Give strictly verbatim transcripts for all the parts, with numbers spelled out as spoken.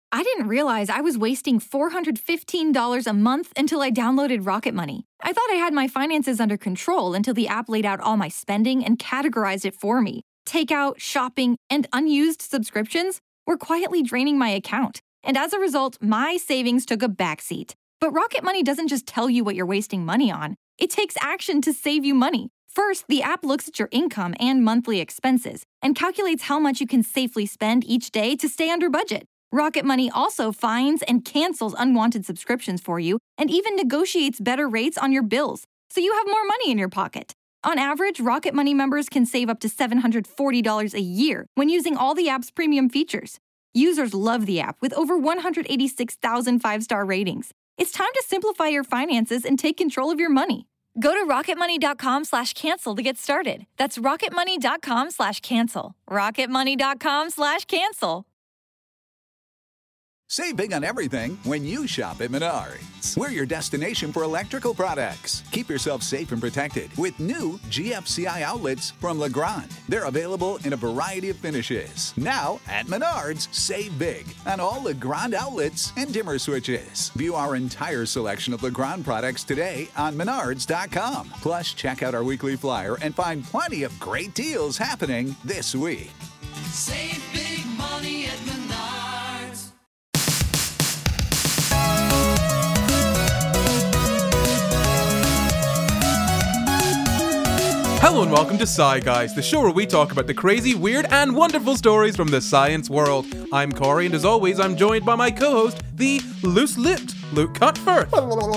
I didn't realize I was wasting four hundred fifteen dollars a month until I downloaded Rocket Money. I thought I had my finances under control until the app laid out all my spending and categorized it for me. Takeout, shopping, and unused subscriptions were quietly draining my account. And as a result, my savings took a backseat. But Rocket Money doesn't just tell you what you're wasting money on. It takes action to save you money. First, the app looks at your income and monthly expenses and calculates how much you can safely spend each day to stay under budget. Rocket Money also finds and cancels unwanted subscriptions for you and even negotiates better rates on your bills, so you have more money in your pocket. On average, Rocket Money members can save up to seven hundred forty dollars a year when using all the app's premium features. Users love the app with over one hundred eighty-six thousand five-star ratings. It's time to simplify your finances and take control of your money. Go to rocketmoney.com slash cancel to get started. That's rocketmoney.com slash cancel. rocketmoney.com slash cancel. Save big on everything when you shop at Menards. We're your destination for electrical products. Keep yourself safe and protected with new G F C I outlets from Legrand. They're available in a variety of finishes. Now at Menards, save big on all Legrand outlets and dimmer switches. View our entire selection of Legrand products today on menards dot com. Plus, check out our weekly flyer and find plenty of great deals happening this week. Save big money at Menards. Hello and welcome to Sci Guys, the show where we talk about the crazy, weird, and wonderful stories from the science world. I'm Corey, and as always, I'm joined by my co-host, the loose-lipped Luke Cutfirth.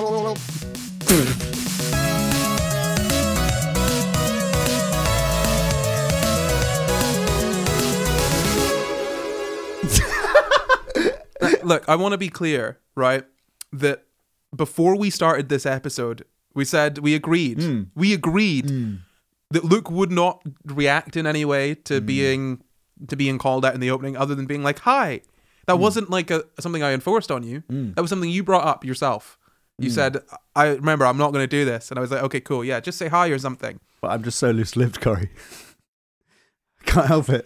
Look, I want to be clear, right, that before we started this episode, we said, we agreed, mm. we agreed mm. that Luke would not react in any way to mm. being to being called out in the opening other than being like, hi. That mm. wasn't like a, something I enforced on you. Mm. That was something you brought up yourself. You mm. said, I remember, I'm not going to do this. And I was like, okay, cool. Yeah, just say hi or something. But I'm just so loose-lipped, Corey. Can't help it.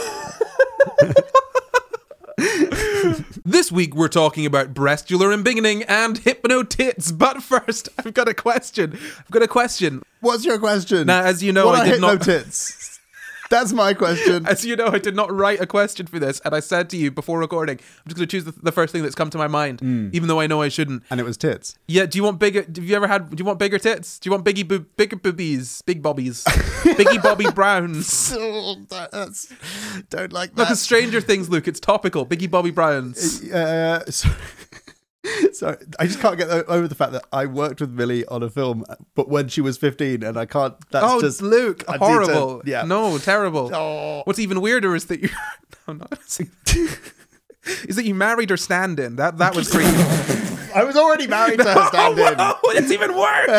This week we're talking about breastular embiggening and hypno-tits. But first, I've got a question. I've got a question. What's your question? Now, as you know, what I did are not... hypno-tits? That's my question. As you know, I did not write a question for this, and I said to you before recording, I'm just going to choose the, the first thing that's come to my mind, mm. even though I know I shouldn't. And it was tits. Yeah. Do you want bigger? Have you ever had? Do you want bigger tits? Do you want biggie, boob, bigger boobies, big bobbies, biggie Bobby Browns? Oh, that's, don't like that. Look at Stranger Things, Luke. It's topical. Biggie Bobby Browns. Uh, so- So I just can't get over the fact that I worked with Millie on a film, but when she was fifteen, and I can't. That's oh, just Luke, horrible. To, yeah, no, terrible. Oh. What's even weirder is that you. No, not. Is that you married her stand-in? That that was creepy. I was already married to her stand-in. Oh, no, it's even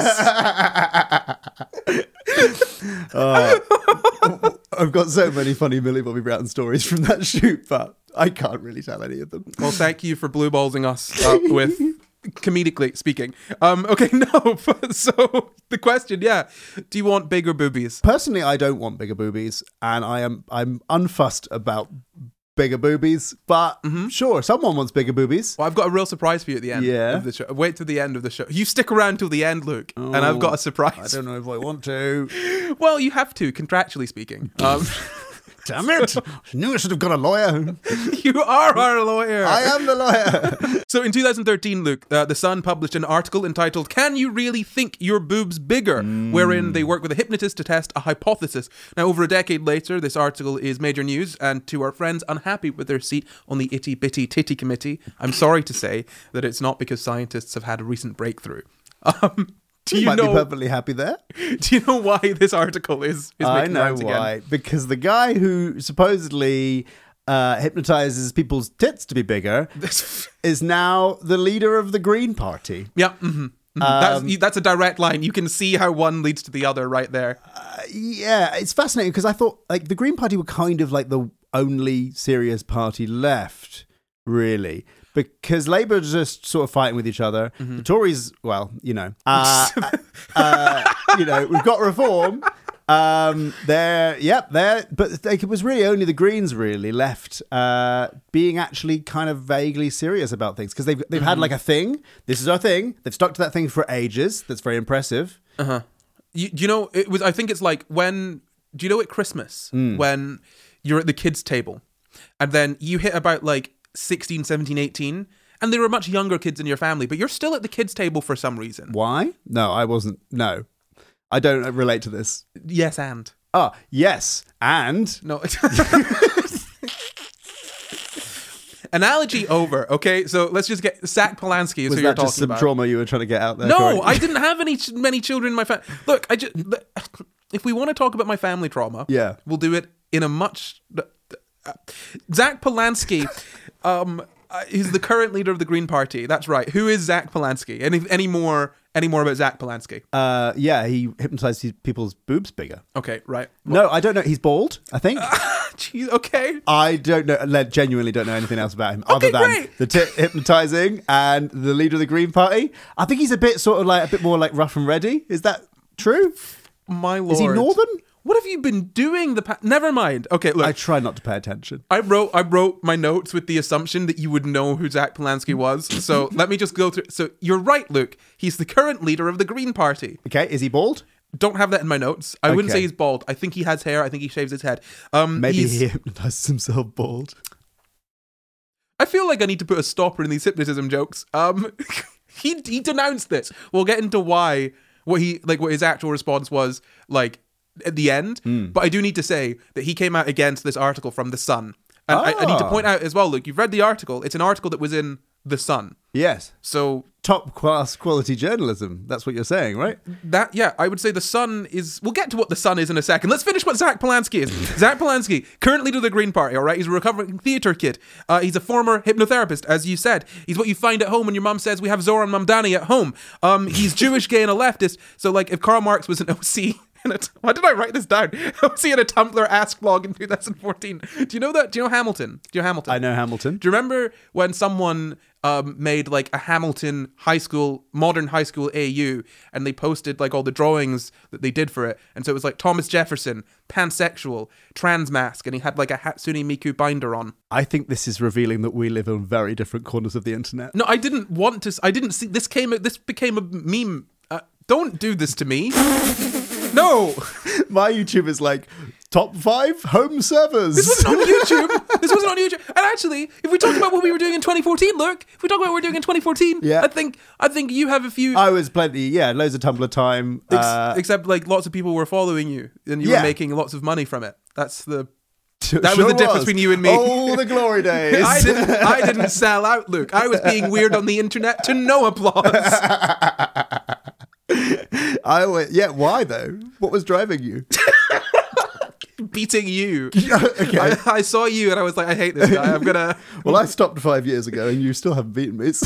worse. uh, I've got so many funny Millie Bobby Brown stories from that shoot, but I can't really tell any of them. Well, thank you for blue ballsing us uh, with comedically speaking. Um, okay, no. So the question, yeah, do you want bigger boobies? Personally, I don't want bigger boobies, and I am I'm unfussed about bigger boobies, but mm-hmm. sure, someone wants bigger boobies. Well, I've got a real surprise for you at the end yeah. of the show. Wait till the end of the show. You stick around till the end, Luke, oh, and I've got a surprise. I don't know if I want to. Well, you have to, contractually speaking. Um, Damn it! I knew I should have got a lawyer. You are our lawyer. I am the lawyer. So in two thousand thirteen, Luke, uh, The Sun published an article entitled "Can You Really Think Your Boobs Bigger?" Mm. wherein they work with a hypnotist to test a hypothesis. Now, over a decade later, this article is major news, and to our friends unhappy with their seat on the Itty Bitty Titty Committee, I'm sorry to say that it's not because scientists have had a recent breakthrough. Um... Do you, you might know, be perfectly happy there. Do you know why this article is, is I making know rounds why. again? Because the guy who supposedly uh, hypnotizes people's tits to be bigger is now the leader of the Green Party. Yeah, mm-hmm. Mm-hmm. Um, that's, that's a direct line. You can see how one leads to the other right there. Uh, yeah, it's fascinating because I thought like the Green Party were kind of like the only serious party left, really. Because Labour are just sort of fighting with each other. Mm-hmm. The Tories, well, you know, uh, uh, you know, we've got reform, Um, they're, yep, they're, but like, it was really only the Greens really left uh, being actually kind of vaguely serious about things because they've, they've mm-hmm. had like a thing. This is our thing. They've stuck to that thing for ages. That's very impressive. Uh-huh. You, you know, it was, I think it's like when, do you know at Christmas, mm. when you're at the kids' table and then you hit about like sixteen, seventeen, eighteen, and there were much younger kids in your family, but you're still at the kids' table for some reason. Why? No, I wasn't. No, I don't relate to this. Yes, and. Oh, yes, and. No. Analogy over. Okay, so let's just get Zach Polanski is Was who you're that just talking some about. trauma you were trying to get out there? No, Corey? I didn't have any many children in my family. Look, I just if we want to talk about my family trauma, yeah, we'll do it in a much. Uh, Zach Polanski, um, uh, he's the current leader of the Green Party. That's right. Who is Zach Polanski? Any any more any more about Zach Polanski? Uh, yeah, he hypnotized people's boobs bigger. Okay, right. Well, no, I don't know. He's bald, I think. Jeez, okay. I don't know. I genuinely don't know anything else about him Okay, other than great. the t- hypnotizing and the leader of the Green Party. I think he's a bit sort of like a bit more like rough and ready. Is that true? My lord. Is he northern? What have you been doing the past? Never mind. Okay, look. I try not to pay attention. I wrote I wrote my notes with the assumption that you would know who Zach Polanski was. So let me just go through. So you're right, Luke. He's the current leader of the Green Party. Okay, is he bald? Don't have that in my notes. I wouldn't Okay. say he's bald. I think he has hair. I think he shaves his head. Um, Maybe he's- he hypnotizes himself bald. I feel like I need to put a stopper in these hypnotism jokes. Um, he he denounced this. We'll get into why what he like what his actual response was like at the end. Mm. But I do need to say that he came out against this article from The Sun. And I, I need to Ah. point out as well, Luke, you've read the article. It's an article that was in The Sun. Yes. So Top class quality journalism. That's what you're saying, right? that, yeah, I would say The Sun is... We'll get to what The Sun is in a second. Let's finish what Zach Polanski is. Zach Polanski, current leader of the Green Party, all right? He's a recovering theatre kid. Uh, he's a former hypnotherapist, as you said. He's what you find at home when your mum says, we have Zoran Mamdani at home. Um, he's Jewish, gay, and a leftist. So, like, if Karl Marx was an O C... In a t- Why did I write this down? O C in a Tumblr Ask blog in two thousand fourteen. Do you know that? Do you know Hamilton? Do you know Hamilton? I know Hamilton. Do you remember when someone um, made like a Hamilton high school, modern high school A U, and they posted like all the drawings that they did for it? And so it was like Thomas Jefferson, pansexual, trans mask, and he had like a Hatsune Miku binder on. I think this is revealing that we live on very different corners of the internet. No, I didn't want to. I didn't see. This came. This became a meme. Uh, don't do this to me. No. My YouTube is like top five home servers. This wasn't on YouTube. This wasn't on YouTube. And actually, if we talk about what we were doing in twenty fourteen, look, if we talk about what we were doing in twenty fourteen, Yeah. I think I think you have a few. I was plenty, yeah, loads of Tumblr time. ex- uh, except like lots of people were following you, and you Yeah. were making lots of money from it. That's the. sure that was the difference between you and me. Oh, the glory days. I didn't. I didn't sell out, Luke. I was being weird on the internet to no applause. I went, yeah, why though? What was driving you? Beating you. Okay. I, I saw you and I was like, I hate this guy. I'm gonna. Well, I stopped five years ago and you still haven't beaten me. So.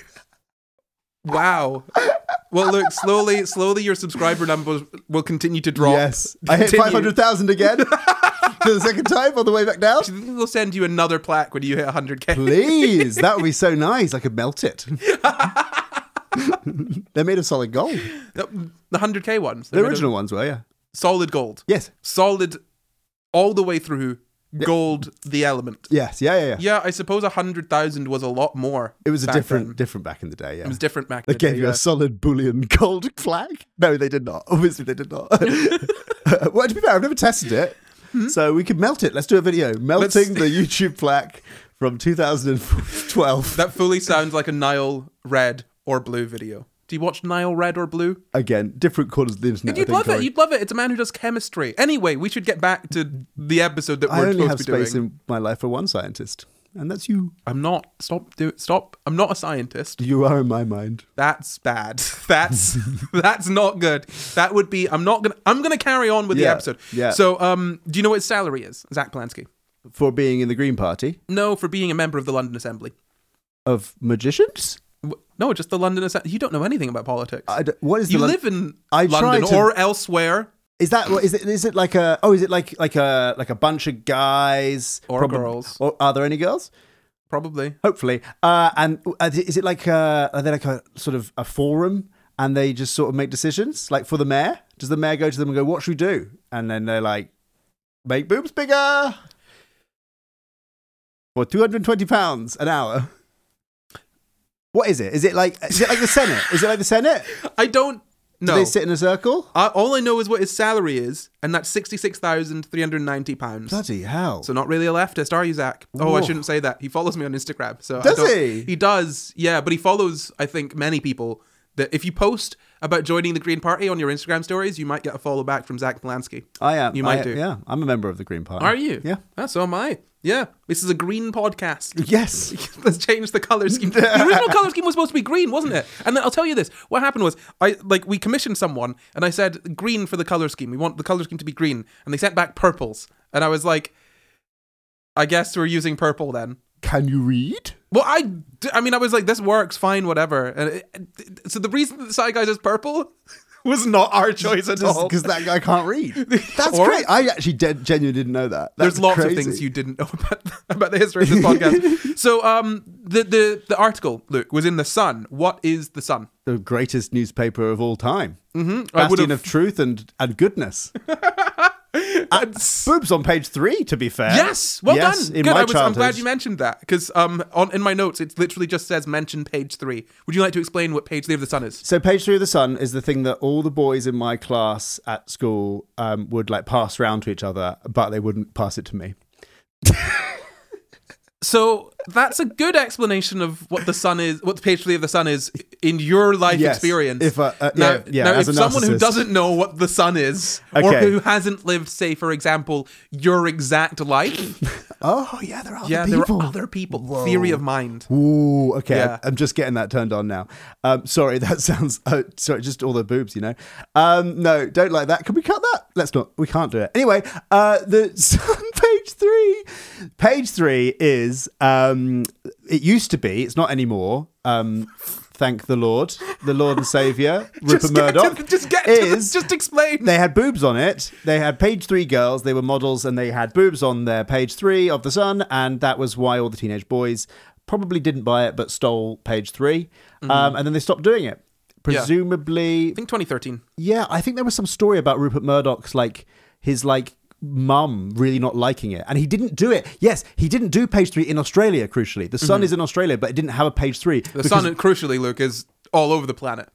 Wow. Well, look, slowly, slowly, your subscriber numbers will continue to drop. Yes. I hit Continue. five hundred thousand again for the second time on the way back down. Do you think they'll send you another plaque when you hit one hundred K? Please. That would be so nice. I could melt it. They're made of solid gold. The the one hundred K ones. The They're made of original ones were, yeah. solid gold. Yes. Solid all the way through gold, the element. Yes. Yeah, yeah, yeah. Yeah, I suppose one hundred thousand was a lot more. It was a back different then. different back in the day, yeah. It was different back They in the gave day, you yeah. a solid bullion gold flag? No, they did not. Obviously, they did not. Well, to be fair, I've never tested it. So we could melt it. Let's do a video. Melting Let's- the YouTube plaque from two thousand twelve. That fully sounds like a Nile Red or Blue video. Do you watch Nile Red or Blue? Again, different corners of the internet. You'd I think, love it. Corey. You'd love it. It's a man who does chemistry. Anyway, we should get back to the episode that I we're only supposed have to be doing. space in my life for one scientist, and that's you. I'm not. Stop. Do Stop. I'm not a scientist. You are in my mind. That's bad. That's that's not good. That would be. I'm not gonna. I'm gonna carry on with the Yeah, episode. yeah. So, um, do you know what his salary is, Zach Polanski? For being in the Green Party No, for being a member of the London Assembly. of magicians? W- No, just the London Assembly. You don't know anything about politics. I d- what is you the Lon- live in I London tried to- or elsewhere. Is that what is it? Is it like a? Oh, is it like like a like a bunch of guys Or Probab- girls. Or are there any girls? Probably. Hopefully. Uh, and uh, is it like a, are they like a sort of a forum, and they just sort of make decisions, like for the mayor? Does the mayor go to them and go, what should we do? And then they're like, make boobs bigger for two hundred twenty pounds an hour. What is it? Is it like is it like the Senate? Is it like the Senate? I don't know. Do they sit in a circle? Uh, all I know is what his salary is, and that's sixty-six thousand three hundred ninety pounds. Bloody hell. So not really a leftist, are you, Zach? Oh, Whoa. I shouldn't say that. He follows me on Instagram. So Does I don't, he? He does, yeah. But he follows, I think, many people. That if you post about joining the Green Party on your Instagram stories, you might get a follow back from Zach Polanski. I am. You might I, do. Yeah, I'm a member of the Green Party. Are you? Yeah. Ah, so am I. Yeah. This is a green podcast. Yes. Let's change the color scheme. The original color scheme was supposed to be green, wasn't it? And then I'll tell you this. What happened was, I like we commissioned someone, and I said green for the color scheme. We want the color scheme to be green, and they sent back purples, and I was like, I guess we're using purple then. Can you read? Well, I, I mean, I was like, this works fine, whatever. And it, it, so the reason that the side guy is purple was not our choice at all. Because that guy can't read. That's Or- great. I actually de- genuinely didn't know that. That's There's lots crazy. of things you didn't know about, about the history of this podcast. So, um, the, the the article, Luke, was in The Sun. What is The Sun? The greatest newspaper of all time. Mm-hmm. I would Bastion have. of truth and, and goodness. And boobs on page three, to be fair. Yes, well Yes, done. in Good. my I was, I'm childhood. glad you mentioned that because um, on in my notes it literally just says mention page three. Would you like to explain what page three of The Sun is? So page three of The Sun is the thing that all the boys in my class at school um, would like pass around to each other, but they wouldn't pass it to me. So that's a good explanation of what The Sun is, what page three of The Sun is in your life Yes, experience. if, uh, uh, now, yeah, yeah, now as if a someone who narcissist. doesn't know what The Sun is, or Okay. who hasn't lived, say, for example, your exact life, Oh, yeah, there are other yeah, people. there are other people. Whoa. Theory of mind. Ooh, okay. Yeah. I'm just getting that turned on now. Um, sorry, that sounds. Uh, sorry, just all the boobs, you know. Um, no, don't like that. Can we cut that? Let's not. We can't do it. Anyway, uh, the Sun page three. Page three is. Um, it used to be. It's not anymore. Um, thank the Lord, the Lord and Savior, Rupert Just get Murdoch. to the- just get to is the, just explain. They had boobs on it. They had page three girls. They were models, and they had boobs on their page three of The Sun, and that was why all the teenage boys probably didn't buy it, but stole page three, um, and then they stopped doing it. Presumably, I think twenty thirteen. yeah. I think there was some story about Rupert Murdoch's like his like mum really not liking it, and he didn't do it. Yes, he didn't do page three in Australia. Crucially, The Sun is in Australia, but it didn't have a page three. The Sun, crucially, Luke, is all over the planet.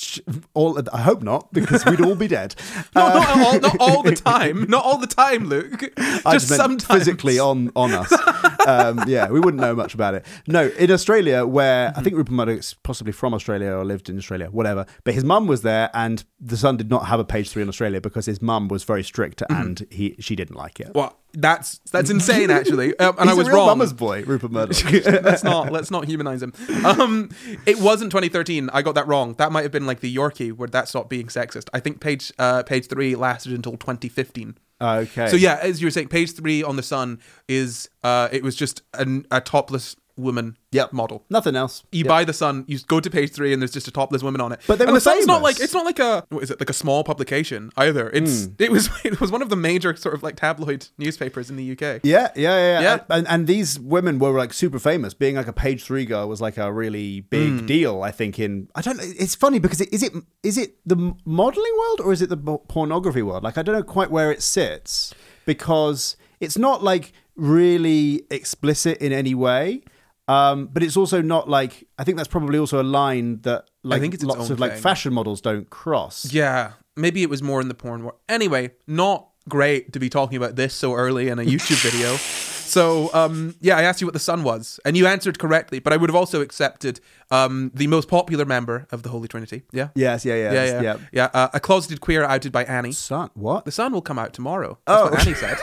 All I hope not, because we'd all be dead. No, not all, not all the time. Not all the time, Luke. I Just meant sometimes. physically on on us. Um, yeah, we wouldn't know much about it. No, in Australia, where I think Rupert Murdoch's possibly from Australia or lived in Australia, whatever. But his mum was there, and The Sun did not have a page three in Australia because his mum was very strict, and he she didn't like it. Well, that's that's insane, actually. Um, and He's I was a real wrong. mama's boy, Rupert Murdoch. let's not let's not humanize him. Um, it wasn't twenty thirteen. I got that wrong. That might have been like the Yorkie, where that stopped being sexist. I think page uh, page three lasted until twenty fifteen. Okay. So yeah, as you were saying, page three on The Sun is uh, it was just an, a topless woman Yep. model. Nothing else. You Yep. buy The Sun, you go to page three, and there's just a topless woman on it. But they and were The Sun's not famous. like it's not like a what is it like a small publication either. It's it was it was one of the major sort of like tabloid newspapers in the U K. Yeah, yeah, yeah, yeah. Yeah. And, and these women were like super famous. Being like a page three girl was like a really big Mm. deal. I think in I don't know. It's funny because it, is it is it the modeling world or is it the bo- pornography world? Like I don't know quite where it sits because it's not like really explicit in any way. Um, but it's also not like I think that's probably also a line that like think it's its lots own of like thing. fashion models don't cross. Yeah, maybe it was more in the porn world. Anyway, not great to be talking about this so early in a YouTube video. So, um, yeah, I asked you what The Sun was, and you answered correctly, but I would have also accepted um, the most popular member of the Holy Trinity. Yeah? Yes, yeah, yeah, Yeah, yeah. yeah. Yeah, uh, a closeted queer outed by Annie. Son, what? The Sun will come out tomorrow. That's Oh. what Annie said.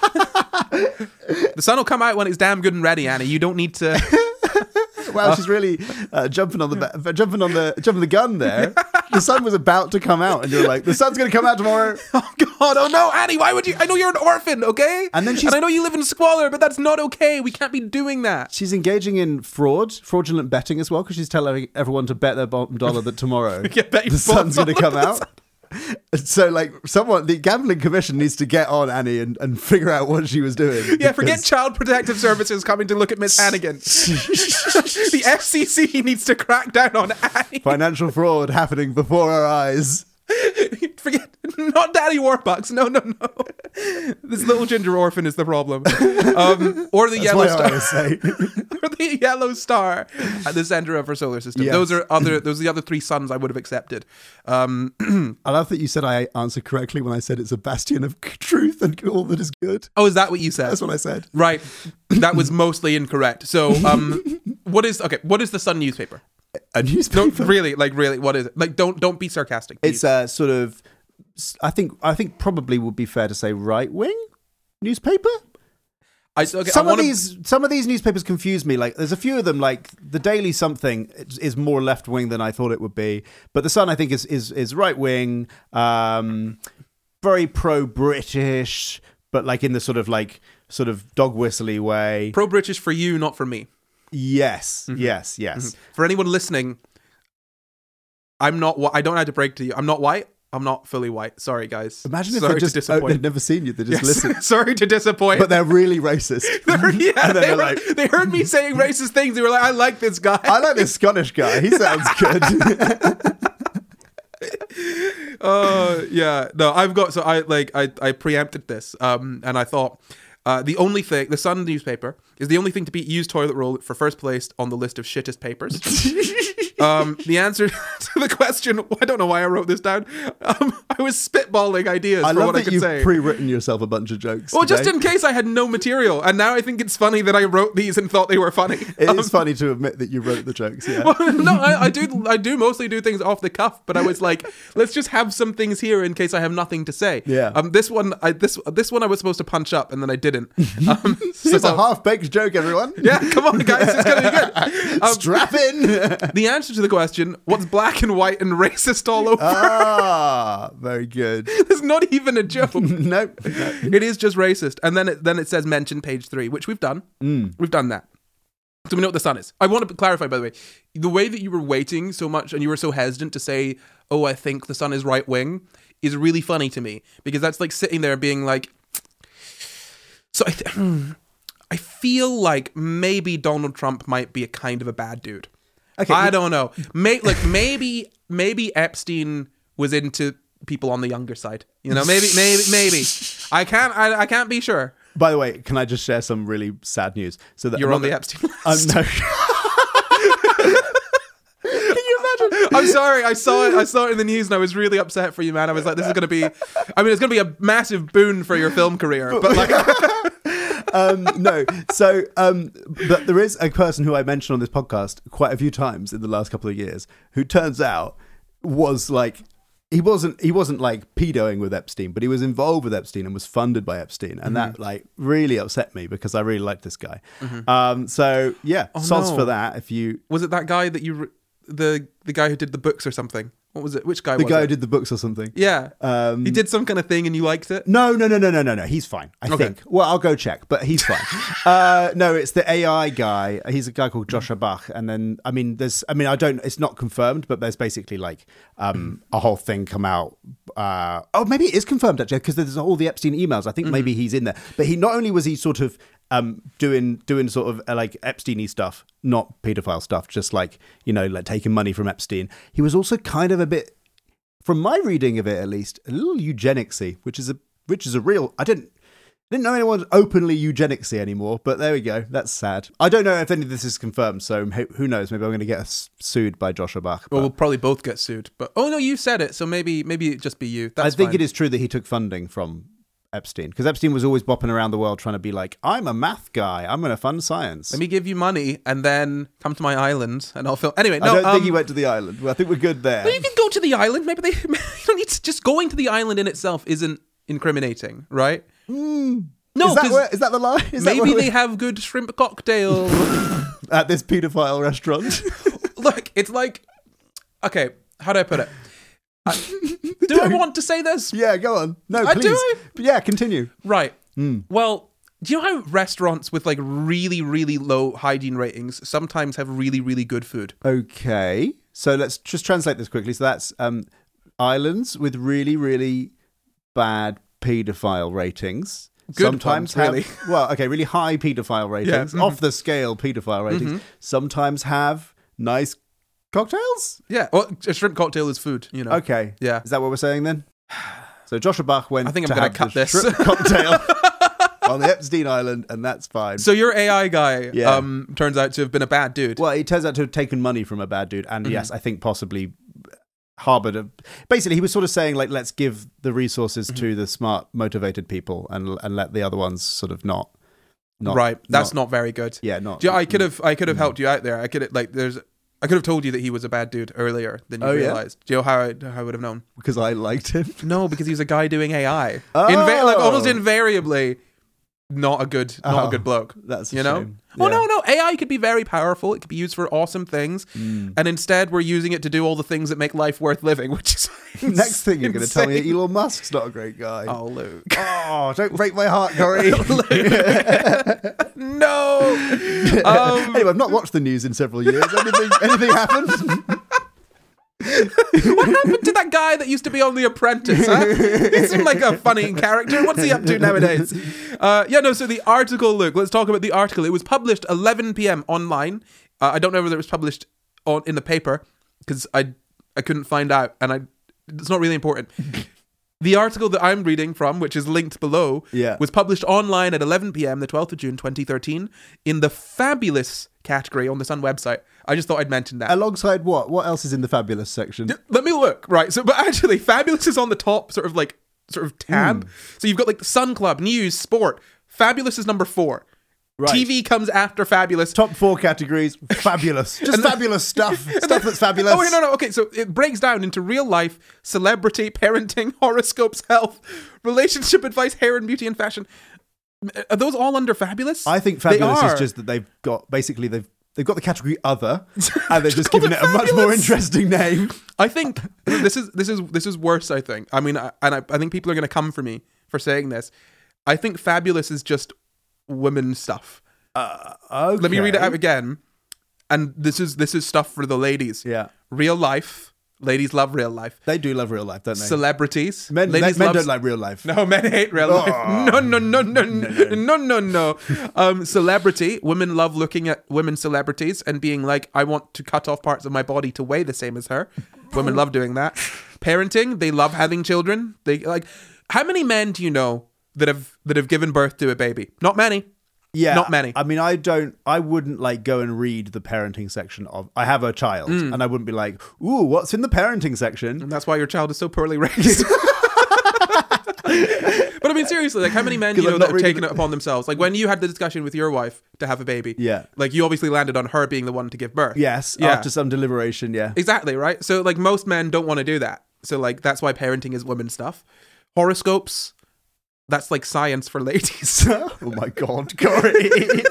The Sun will come out when it's damn good and ready, Annie. You don't need to... Wow, she's really uh, jumping on the ba- jumping on the jumping the gun there. The Sun was about to come out, and you're like, "The Sun's going to come out tomorrow." Oh, God. Oh, no, Annie, why would you... I know you're an orphan, okay? And then she's- And I know you live in squalor, but that's not okay. We can't be doing that. She's engaging in fraud, fraudulent betting as well, because she's telling everyone to bet their bottom dollar that tomorrow Yeah, bet your the Sun's going to bottom come out. So, like, someone, the gambling commission needs to get on Annie and, and figure out what she was doing. Yeah, forget because- Child Protective Services coming to look at Miss Hannigan. The F C C needs to crack down on Annie. financial fraud happening before our eyes. Forget, not Daddy Warbucks. No, no, no. This little ginger orphan is the problem. Um, or the That's yellow what I star. always say. Or the yellow star at the center of our solar system. Yes. Those are other. Those are the other three suns I would have accepted. Um, I love that you said I answered correctly when I said it's a bastion of truth and all that is good. oh, is that what you said? That's what I said. Right. That was mostly incorrect. So, um, what is okay? What is the Sun newspaper? A No, newspaper. really, like really, what is it? Like, don't don't be sarcastic. It's please. a sort of, I think, I think probably would be fair to say right wing newspaper. I, okay, some I of wanna, these, some of these newspapers confuse me. Like, there's a few of them. Like the Daily Something is, is more left wing than I thought it would be, but the Sun I think is is is right wing, um, very pro British, but like in the sort of like sort of dog whistly way. pro British for you, not for me. Yes, yes, yes. For anyone listening, I'm not. wh- I don't have to break to you. I'm not white. I'm not fully white. Sorry, guys. Imagine if Sorry they just to oh, disappoint. they've never seen you. They just Yes. listen, Sorry to disappoint. but they're really racist. They're- yeah, and then they, they're were- like, they heard me saying racist things. They were like, "I like this guy." I like this Scottish guy. He sounds good. Uh, yeah. No, I've got. So I like. I I preempted this. Um, and I thought. Uh, the only thing, the Sun newspaper, is the only thing to beat used toilet roll for first place on the list of shittest papers. um, the answer to the question, I don't know why I wrote this down. Um, I was spitballing ideas I for love what I that could you've say. pre-written yourself a bunch of jokes. well, just today. in case I had no material, and now I think it's funny that I wrote these and thought they were funny. It Um, is funny to admit that you wrote the jokes. Yeah. well, no, I, I do. I do mostly do things off the cuff, but I was like, let's just have some things here in case I have nothing to say. Yeah. Um. This one, I this this one I was supposed to punch up, and then I didn't. Um. It's a so- half-baked joke, everyone. Yeah, come on, guys, it's gonna be good. Um, Strap in. the answer to the question: what's black and white and racist all over? ah, very good. It's not even a joke. Nope. It is just racist. And then it then it says mention page three, which we've done. Mm. We've done that. So we know what the Sun is. I want to clarify, by the way, the way that you were waiting so much and you were so hesitant to say, "Oh, I think the Sun is right wing," is really funny to me, because that's like sitting there being like, so I. Th- I feel like maybe Donald Trump might be a kind of a bad dude. Okay, I you- don't know. May, like maybe maybe Epstein was into people on the younger side. You know, maybe maybe maybe. I can't I, I can't be sure. By the way, can I just share some really sad news? So that You're I'm on the not- Epstein I'm list. no. I'm sorry. I saw it. I saw it in the news, and I was really upset for you, man. I was like, this is going to be. I mean, it's going to be a massive boon for your film career, but like. um, no. So, um, but there is a person who I mentioned on this podcast quite a few times in the last couple of years who turns out was like, he wasn't, he wasn't like pedoing with Epstein, but he was involved with Epstein and was funded by Epstein. And that like really upset me because I really liked this guy. Um, so yeah, Oh, sods no. for that. If you, Was it that guy that you, re- the the guy who did the books or something? What was it? Which guy the was guy it? who did the books or something. Yeah. Um, he did some kind of thing and you liked it? No, no, no, no, no, no, no. He's fine. I Okay. think. Well, I'll go check, but he's fine. uh, no, it's the A I guy. He's a guy called Joshua Bach, and then I mean, there's. I mean, I don't. It's not confirmed, but there's basically like um, a whole thing come out. Uh, oh, maybe it is confirmed actually because there's all the Epstein emails. I think maybe he's in there, but he not only was he sort of um, doing doing sort of uh, like Epstein-y stuff, not pedophile stuff, just like you know, like taking money from Epstein. He was also kind of a bit. From my reading of it, at least, a little eugenicsy, which is a which is a real. I didn't didn't know anyone openly eugenicsy anymore, but there we go. That's sad. I don't know if any of this is confirmed, so who who knows? Maybe I'm going to get us sued by Joshua Bach. Well, but we'll probably both get sued. But oh no, you said it, so maybe maybe it just be you. That's I think fine. it is true that he took funding from Epstein because Epstein was always bopping around the world trying to be like, I'm a math guy. I'm going to fund science. Let me give you money and then come to my island and I'll film. Anyway, no, I don't um, think he went to the island. Well, I think we're good there. well, you can go to the island. Maybe they. You don't need to, just going to the island in itself isn't incriminating, right? No, is that, because where, is that the lie? Is that maybe where we- they have good shrimp cocktail. at this paedophile restaurant. Look, it's like, okay, how do I put it? I, do I want to say this? Yeah, go on. No, I please. do. Yeah, continue. Right. Well, do you know how restaurants with like really, really low hygiene ratings sometimes have really, really good food? Okay, so let's just translate this quickly. So that's um, islands with really, really bad paedophile ratings. Good sometimes ones, have, really. well, okay, really high paedophile ratings, mhm. off the scale paedophile ratings. Sometimes have nice Cocktails? Yeah, well, a shrimp cocktail is food, you know. Okay. Yeah. Is that what we're saying then? So Joshua Bach went I think I'm to gonna have cut the this. shrimp cocktail on the Epstein Island, and that's fine. So your A I guy Yeah. um, turns out to have been a bad dude. Well, it turns out to have taken money from a bad dude, and Mm-hmm. yes, I think possibly harbored a... Basically, he was sort of saying, like, let's give the resources Mm-hmm. to the smart, motivated people and and let the other ones sort of not... not right, that's not, very good. Yeah, not... Do you know, I could have, I could have helped you out there. I could have, like, there's, I could have told you that he was a bad dude earlier than you Oh, yeah? realized. Do you know how I, how I would have known? Because I liked him. No, because he was a guy doing A I. Oh. Inva- like almost invariably, not a good, not Oh, a good bloke. that's a you know. shame. Oh Yeah. no, no. A I could be very powerful. It could be used for awesome things, Mm. and instead we're using it to do all the things that make life worth living. Which is Next thing you're going to tell me, insane. Elon Musk's not a great guy. Oh, Luke. Oh, don't break my heart, Corey. No. Um, Anyway, I've not watched the news in several years. Anything, anything happened? what happened to that guy that used to be on The Apprentice? Huh? He seemed like a funny character. What's he up to nowadays? Uh, yeah, no. So the article, Luke. Let's talk about the article. It was published eleven p.m. online. Uh, I don't know whether it was published on in the paper because I I couldn't find out, and I it's not really important. The article that I'm reading from, which is linked below, Yeah. was published online at eleven p.m. the twelfth of June, twenty thirteen, in the fabulous category on the Sun website. I just thought I'd mention that. Alongside what? What else is in the fabulous section? Let me look. Right. So, but actually, Fabulous is on the top, sort of like, sort of tab. So you've got like the Sun Club, news, sport. Fabulous is number four. Right. T V comes after Fabulous. Top four categories, fabulous. Just fabulous stuff. Stuff that's fabulous. Oh, wait, no, no. Okay, so it breaks down into real life, celebrity, parenting, horoscopes, health, relationship advice, hair and beauty and fashion. Are those all under Fabulous? I think They fabulous is are. just that they've got, basically, they've they've got the category other, and they've just Call given it it a much more fabulous. interesting name. I think this is this is this is worse. I think. I mean, I, and I, I think people are going to come for me for saying this. I think Fabulous is just women stuff. Okay. Let me read it out again. And this is this is stuff for the ladies. Yeah. Real life. Ladies love real life. They do love real life, don't they? Celebrities. men ladies men loves- don't like real life. No, men hate real Oh. life. No, no, no, no, no, no, no, no. Um, celebrity. Women love looking at women celebrities and being like, I want to cut off parts of my body to weigh the same as her. Women love doing that. Parenting. They love having children. They like. How many men do you know that have that have given birth to a baby? Not many. Yeah, Not many. I mean, I don't. I wouldn't like go and read the parenting section of. I have a child, Mm. and I wouldn't be like, "Ooh, what's in the parenting section?" And that's why your child is so poorly raised. But I mean, seriously, like how many men do you 'Cause know I'm that not have reading taken the- it upon themselves? Like when you had the discussion with your wife to have a baby. Yeah. Like you obviously landed on her being the one to give birth. Yes, Yeah. after some deliberation. Yeah. Exactly, right? So like most men don't want to do that. So like that's why parenting is women's stuff. Horoscopes, that's like science for ladies. Oh my God, Corey!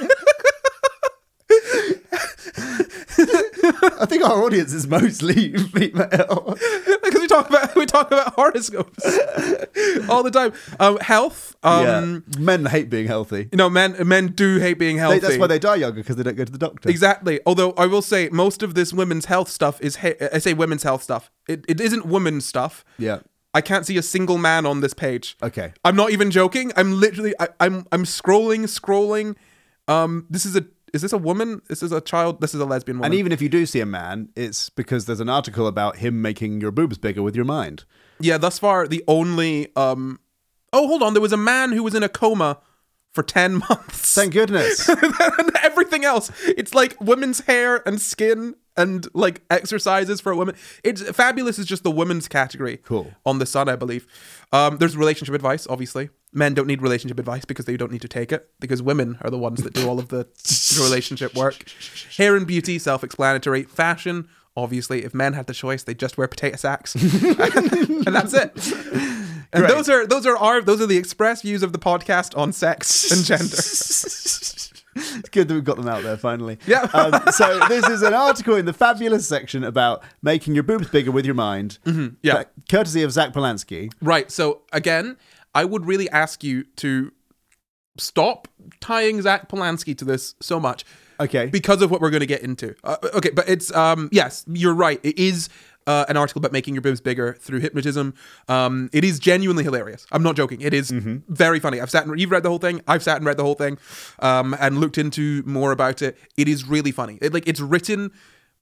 I think our audience is mostly female. Because we talk about we talk about horoscopes all the time. Um, health. Um, yeah. Men hate being healthy. You know, men men do hate being healthy. They, that's why they die younger, because they don't go to the doctor. Exactly. Although I will say most of this women's health stuff is ha- I say women's health stuff. It it isn't women's stuff. Yeah. I can't see a single man on this page. Okay. I'm not even joking. I'm literally I, I'm I'm scrolling scrolling. Um, this is a is this a woman? This is a child. This is a lesbian woman. And even if you do see a man, it's because there's an article about him making your boobs bigger with your mind. Yeah, thus far the only um. Oh, hold on. There was a man who was in a coma for ten months. Thank goodness. And everything else, it's like women's hair and skin and like exercises for women. It's Fabulous is just the women's category. Cool. On the Sun, I believe. Um, there's relationship advice, obviously. Men don't need relationship advice because they don't need to take it, because women are the ones that do all of the relationship work. Hair and beauty, self-explanatory. Fashion, obviously, if men had the choice, they'd just wear potato sacks. And that's it. And Great. those are those are our those are the express views of the podcast on sex and gender. It's good that we've got them out there finally. Yeah. Um, so this is an article in the Fabulous section about making your boobs bigger with your mind. Mm-hmm. Yeah. That- courtesy of Zach Polanski. Right. So again, I would really ask you to stop tying Zach Polanski to this so much. Okay. Because of what we're going to get into. Uh, okay, but it's um yes, you're right. It is uh, an article about making your boobs bigger through hypnotism. Um, it is genuinely hilarious. I'm not joking. It is very funny. I've sat and you've read the whole thing. I've sat and read the whole thing, um, and looked into more about it. It is really funny. It like it's written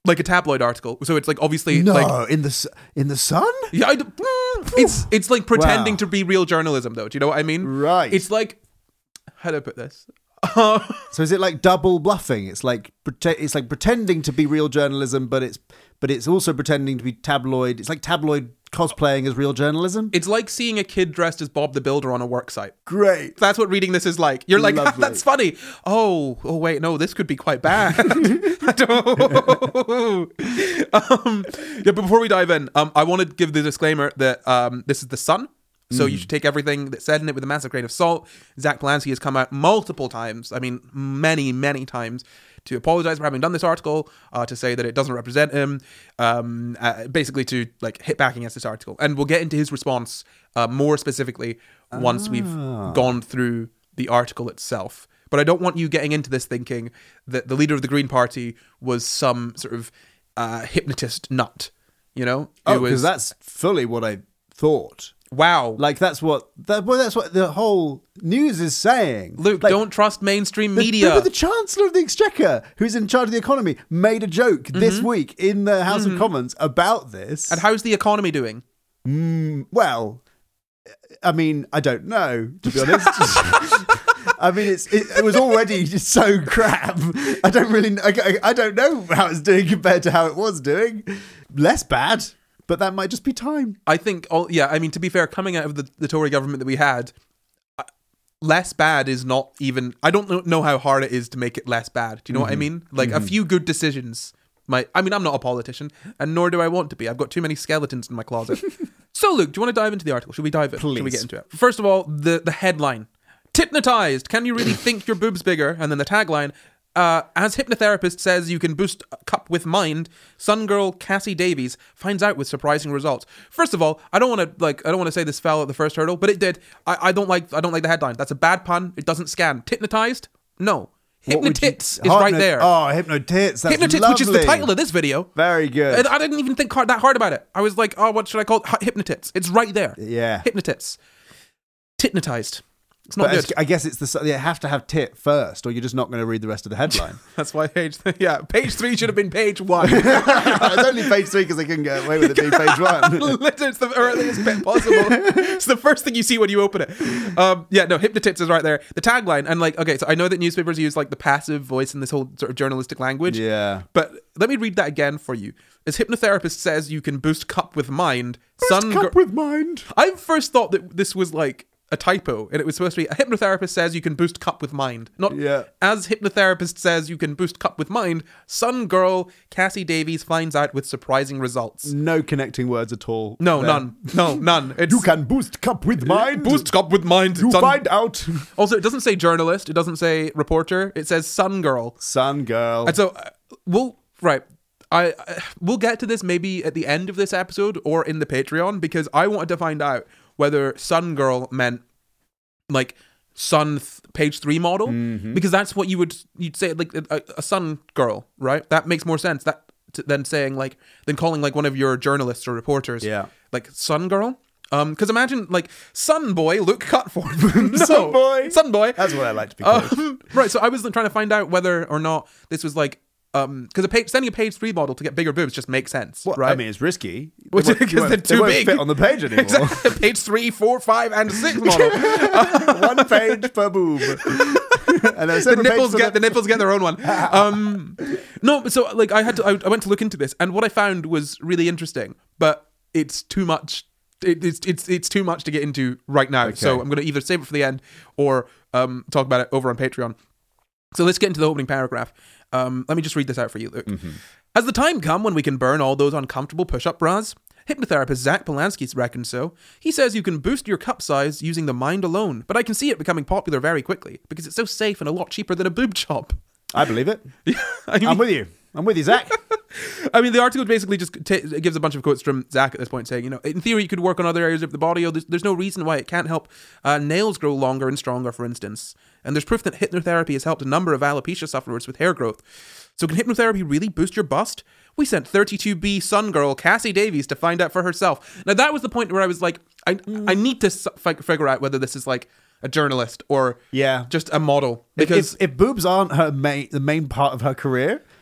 like a tabloid article. So it's like obviously No, like in the s- in the Sun. yeah, I d- mm, it's it's like pretending Wow. to be real journalism though. Do you know what I mean? Right. It's like how do I put this? So is it like double bluffing? It's like prete- it's like pretending to be real journalism, but it's but it's also pretending to be tabloid. It's like tabloid cosplaying as real journalism. It's like seeing a kid dressed as Bob the Builder on a work site. Great. That's what reading this is like. You're like, Lovely. that's funny. Oh, oh wait, no, this could be quite bad. I don't. um, yeah, but before we dive in, um, I want to give the disclaimer that um, this is the Sun. So you should take everything that's said in it with a massive grain of salt. Zach Polanski has come out multiple times, I mean, many, many times, to apologize for having done this article, uh, to say that it doesn't represent him, um, uh, basically to like hit back against this article. And we'll get into his response uh, more specifically once we've gone through the article itself. But I don't want you getting into this thinking that the leader of the Green Party was some sort of uh, hypnotist nut, you know? Oh, because that's fully what I thought. Wow. Like that's what that well, that's what the whole news is saying. Luke, Like, don't trust mainstream the, media. But the Chancellor of the Exchequer, who's in charge of the economy, made a joke this week in the House of Commons about this. And how's the economy doing? Well, I mean, I don't know, to be honest. I mean, it's it, it was already just so crap. I don't really, I, I, I don't know how it's doing compared to how it was doing. Less bad, but that might just be time. I think, all, yeah, I mean, to be fair, coming out of the, the Tory government that we had, uh, less bad is not even, I don't know, know how hard it is to make it less bad. Do you know what I mean? Like, a few good decisions might, I mean, I'm not a politician, and nor do I want to be. I've got too many skeletons in my closet. So, Luke, do you want to dive into the article? Should we dive in? Please. Should we get into it? First of all, the, the headline. Hypnotized. Can you really think your boob's bigger? And then the tagline. Uh, as hypnotherapist says you can boost a cup with mind, Sun girl Cassie Davies finds out with surprising results. First of all, I don't want to like I don't want to say this fell at the first hurdle, but it did. I, I don't like I don't like the headline. That's a bad pun. It doesn't scan. Hypnotized? No. What would you- Hypnotits is right Hypno- there. Oh, Hypnotits. That's Hypnotits, lovely. which is the title of this video. Very good. And I didn't even think hard, that hard about it. I was like, oh, what should I call it? Hy- Hypnotits. It's right there. Yeah. Hypnotits. Titnotized. It's not But good. it's- I guess it's the you have to have tit first, or you're just not going to read the rest of the headline. That's why page th- yeah, page three should have been page one. It's only page three because they couldn't get away with it being page one. Literally, it's the earliest bit possible. It's the first thing you see when you open it. Um, yeah, no, Hypnotits is right there. The tagline, and like, okay, so I know that newspapers use like the passive voice in this whole sort of journalistic language. Yeah. But let me read that again for you. As hypnotherapist says you can boost cup with mind. Sun Cup gir- with mind. I first thought that this was like a typo, and it was supposed to be a hypnotherapist says you can boost cup with mind. Not Yeah. as hypnotherapist says you can boost cup with mind. Sun girl Cassie Davies finds out with surprising results. No connecting words at all. No, there. none. No, none. It's You can boost cup with mind. boost cup with mind. You Sun- find out. Also, it doesn't say journalist. It doesn't say reporter. It says sun girl. Sun girl. And so uh, we'll right. I uh, we'll get to this maybe at the end of this episode or in the Patreon, because I wanted to find out whether sun girl meant like sun th- page three model, because that's what you would you'd say, like a, a sun girl, right? That makes more sense that t- than saying like than calling like one of your journalists or reporters Yeah. like sun girl. Um, because imagine like sun boy Luke Cutforth. No, Sun boy. sun boy. That's what I like to be called. Um, right, so I was trying to find out whether or not this was like, um, because a page sending a page three model to get bigger boobs just makes sense, Well, right? I mean, it's risky. Which- They won't- 'cause they won't- they're they too won't big. fit on the page anymore. Exactly. Page three, four, five, and six model. One page per boob. And then the separate nipples pages get for the nipples get their own one. Um, no, but so like I had to, I, I went to look into this, and what I found was really interesting, but it's too much. It, it's it's it's too much to get into right now. So I'm going to either save it for the end or um, talk about it over on Patreon. So let's get into the opening paragraph. Um, let me just read this out for you, Luke. Has the time come when we can burn all those uncomfortable push-up bras? Hypnotherapist Zach Polanski reckons so. He says you can boost your cup size using the mind alone, but I can see it becoming popular very quickly because it's so safe and a lot cheaper than a boob job. I believe it. I mean, I'm with you. I'm with you, Zach. I mean, the article basically just t- gives a bunch of quotes from Zach at this point saying, you know, in theory, you could work on other areas of the body. Or there's, there's no reason why it can't help uh, nails grow longer and stronger, for instance. And there's proof that hypnotherapy has helped a number of alopecia sufferers with hair growth. So can hypnotherapy really boost your bust? We sent thirty-two B sun girl Cassie Davies to find out for herself. Now, that was the point where I was like, I, I need to s- fi- figure out whether this is like a journalist or Yeah. just a model. If- Because if, if boobs aren't her main, the main part of her career,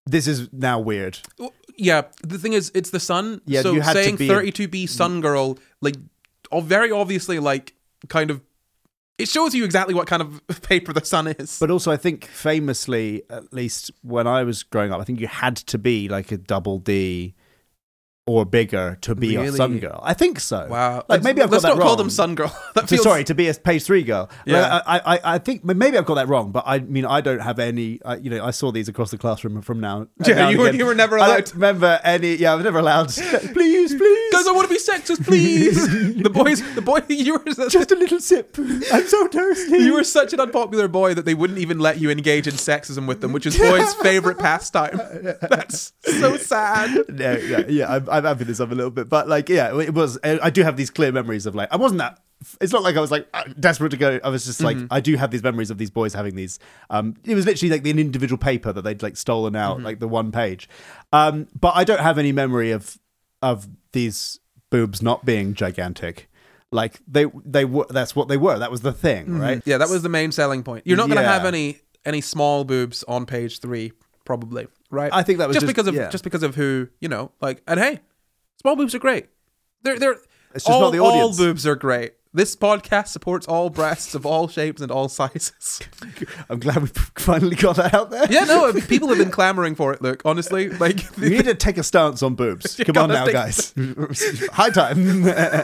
this is now weird. Yeah, the thing is, it's the sun. Yeah, so you had to saying be- thirty-two B sun girl, like, oh, very obviously, like, kind of, it shows you exactly what kind of paper the sun is. But also, I think famously, at least when I was growing up, I think you had to be like a double D or bigger to be Really? a sun girl. I think so. Wow. Like maybe I've got Let's that not wrong. call them sun girl. That So feels, sorry, to be a page three girl. Yeah. Like, I, I, I think maybe I've got that wrong, but I mean, I don't have any. I, you know, I saw these across the classroom from now. Yeah, now and you were- again. you were never I allowed don't to- remember any. Yeah, I was never allowed. please, please. Guys, I want to be sexist, please. the boys, the boy, you were such, Just a little sip. I'm so thirsty. you were such an unpopular boy that they wouldn't even let you engage in sexism with them, which is boys' favorite pastime. That's so sad. No, yeah, yeah, I'm, I'm having this up a little bit, but like, yeah, it was. I do have these clear memories of like, I wasn't that. It's not like I was like desperate to go. I was just like, Mm-hmm. I do have these memories of these boys having these. Um, it was literally like an individual paper that they'd like stolen out, Mm-hmm. like the one page. Um, but I don't have any memory of of these boobs not being gigantic. Like they they were. That's what they were. That was the thing, right? Yeah, that was the main selling point. You're not going to Yeah. have any any small boobs on page three, probably, right? I think that was just, just- because of yeah. just because of who you know, like, and hey, small boobs are great. They're they're It's just all, not the all audience. boobs are great. This podcast supports all breasts of all shapes and all sizes. I'm glad we finally got that out there. Yeah, no, I mean, people have been clamoring for it. Look, honestly, like We need to take a stance on boobs. You Come on gotta now, take- guys. High time.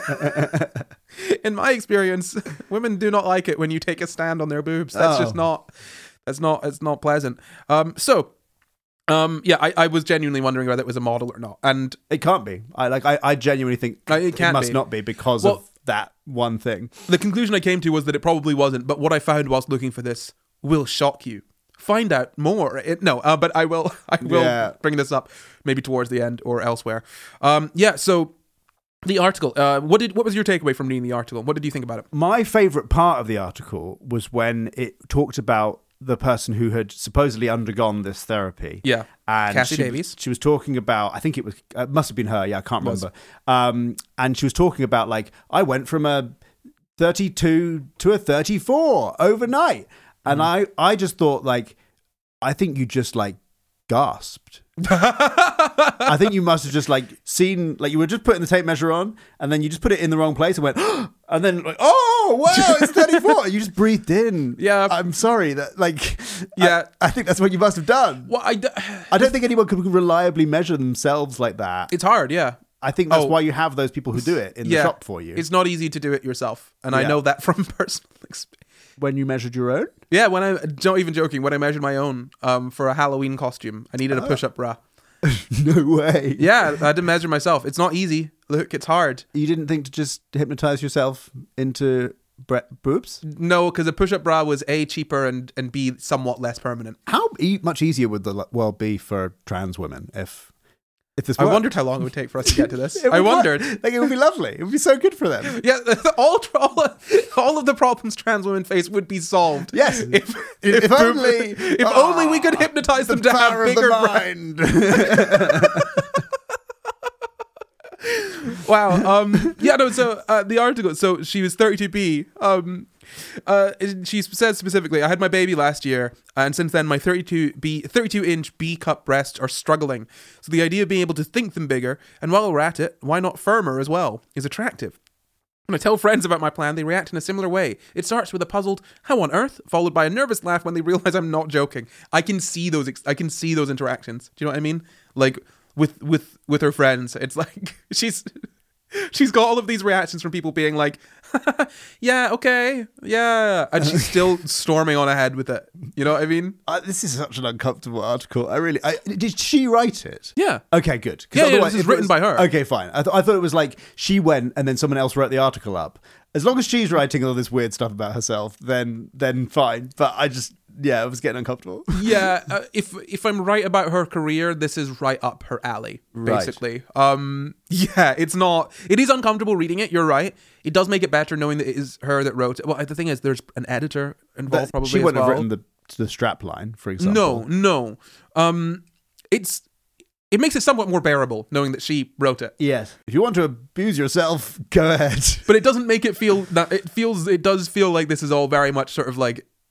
in my experience, women do not like it when you take a stand on their boobs. That's Oh. just not. That's not. It's not pleasant. Um. So. Um. Yeah. I, I was genuinely wondering whether it was a model or not, and It can't be. I like. I, I genuinely think Uh, it can't must be. not be because Well- of that one thing. the conclusion I came to was that it probably wasn't. But what I found whilst looking for this will shock you. Find out more. It, no, uh, but I will. I will Yeah. bring this up maybe towards the end or elsewhere. Um. Yeah. So the article. Uh. What did? What was your takeaway from reading the article? What did you think about it? My favorite part of the article was when it talked about the person who had supposedly undergone this therapy. Yeah. And Cassie she, Davies. She was talking about, I think it was, it must have been her. Yeah, I can't remember. Um, and she was talking about like, I went from a thirty-two to a thirty-four overnight. And I, I just thought like, I think you just like gasped. I think you must have just like seen, like you were just putting the tape measure on and then you just put it in the wrong place and went, and then like, oh, wow, it's thirty-four. You just breathed in. Yeah. I'm sorry that like, Yeah. I, I think that's what you must have done. Well, I. d- I don't think anyone could reliably measure themselves like that. It's hard. Yeah. I think that's Oh. why you have those people who do it in the Yeah. shop for you. It's not easy to do it yourself, and I Yeah. know that from personal experience. When you measured your own? Yeah, when I not even joking, when I measured my own um for a Halloween costume, I needed a push-up bra. No way. Yeah, I had to measure myself. It's not easy. Look, it's hard. You didn't think to just hypnotize yourself into bre- boobs? No, because a push-up bra was A, cheaper, and and B, somewhat less permanent. How e- much easier would the world be for trans women if if this I worked? wondered how long it would take for us to get to this. It would I work. wondered. Like it would be lovely. It would be so good for them. Yeah, all, all all of the problems trans women face would be solved. Yes. if If, if boob- only if Ah, only we could hypnotize them the to have power of bigger the breasts. mind. Wow. Um. Yeah. No. So uh, the article. So she was thirty-two B. Um. Uh. She said specifically, I had my baby last year, and since then my thirty-two B, thirty-two inch B cup breasts are struggling. So the idea of being able to think them bigger, and while we're at it, why not firmer as well, is attractive. When I tell friends about my plan, they react in a similar way. It starts with a puzzled "How on earth?" followed by a nervous laugh when they realize I'm not joking. I can see those. Ex- I can see those interactions. Do you know what I mean? Like with with with her friends, it's like she's she's got all of these reactions from people being like, "Yeah, okay, yeah," and she's still storming on ahead with it. You know what I mean? Uh, this is such an uncomfortable article. I really. I, did she write it? Yeah. Okay, good. 'Cause Yeah, yeah, otherwise- this is if it written was- by her. Okay, fine. I, th- I thought it was like she went and then someone else wrote the article up. As long as she's writing all this weird stuff about herself, then then fine. But I just, yeah, I was getting uncomfortable. Yeah, uh, if if I'm right about her career, this is right up her alley, basically. Um, yeah, it's not. It is uncomfortable reading it. You're right. It does make it better knowing that it is her that wrote it. Well, the thing is, there's an editor involved, That- probably. she as wouldn't well. have written the the strap line, for example. No, no. Um, it's it makes it somewhat more bearable knowing that she wrote it. Yes. If you want to abuse yourself, go ahead. But it doesn't make it feel that it feels. It does feel like this is all very much sort of like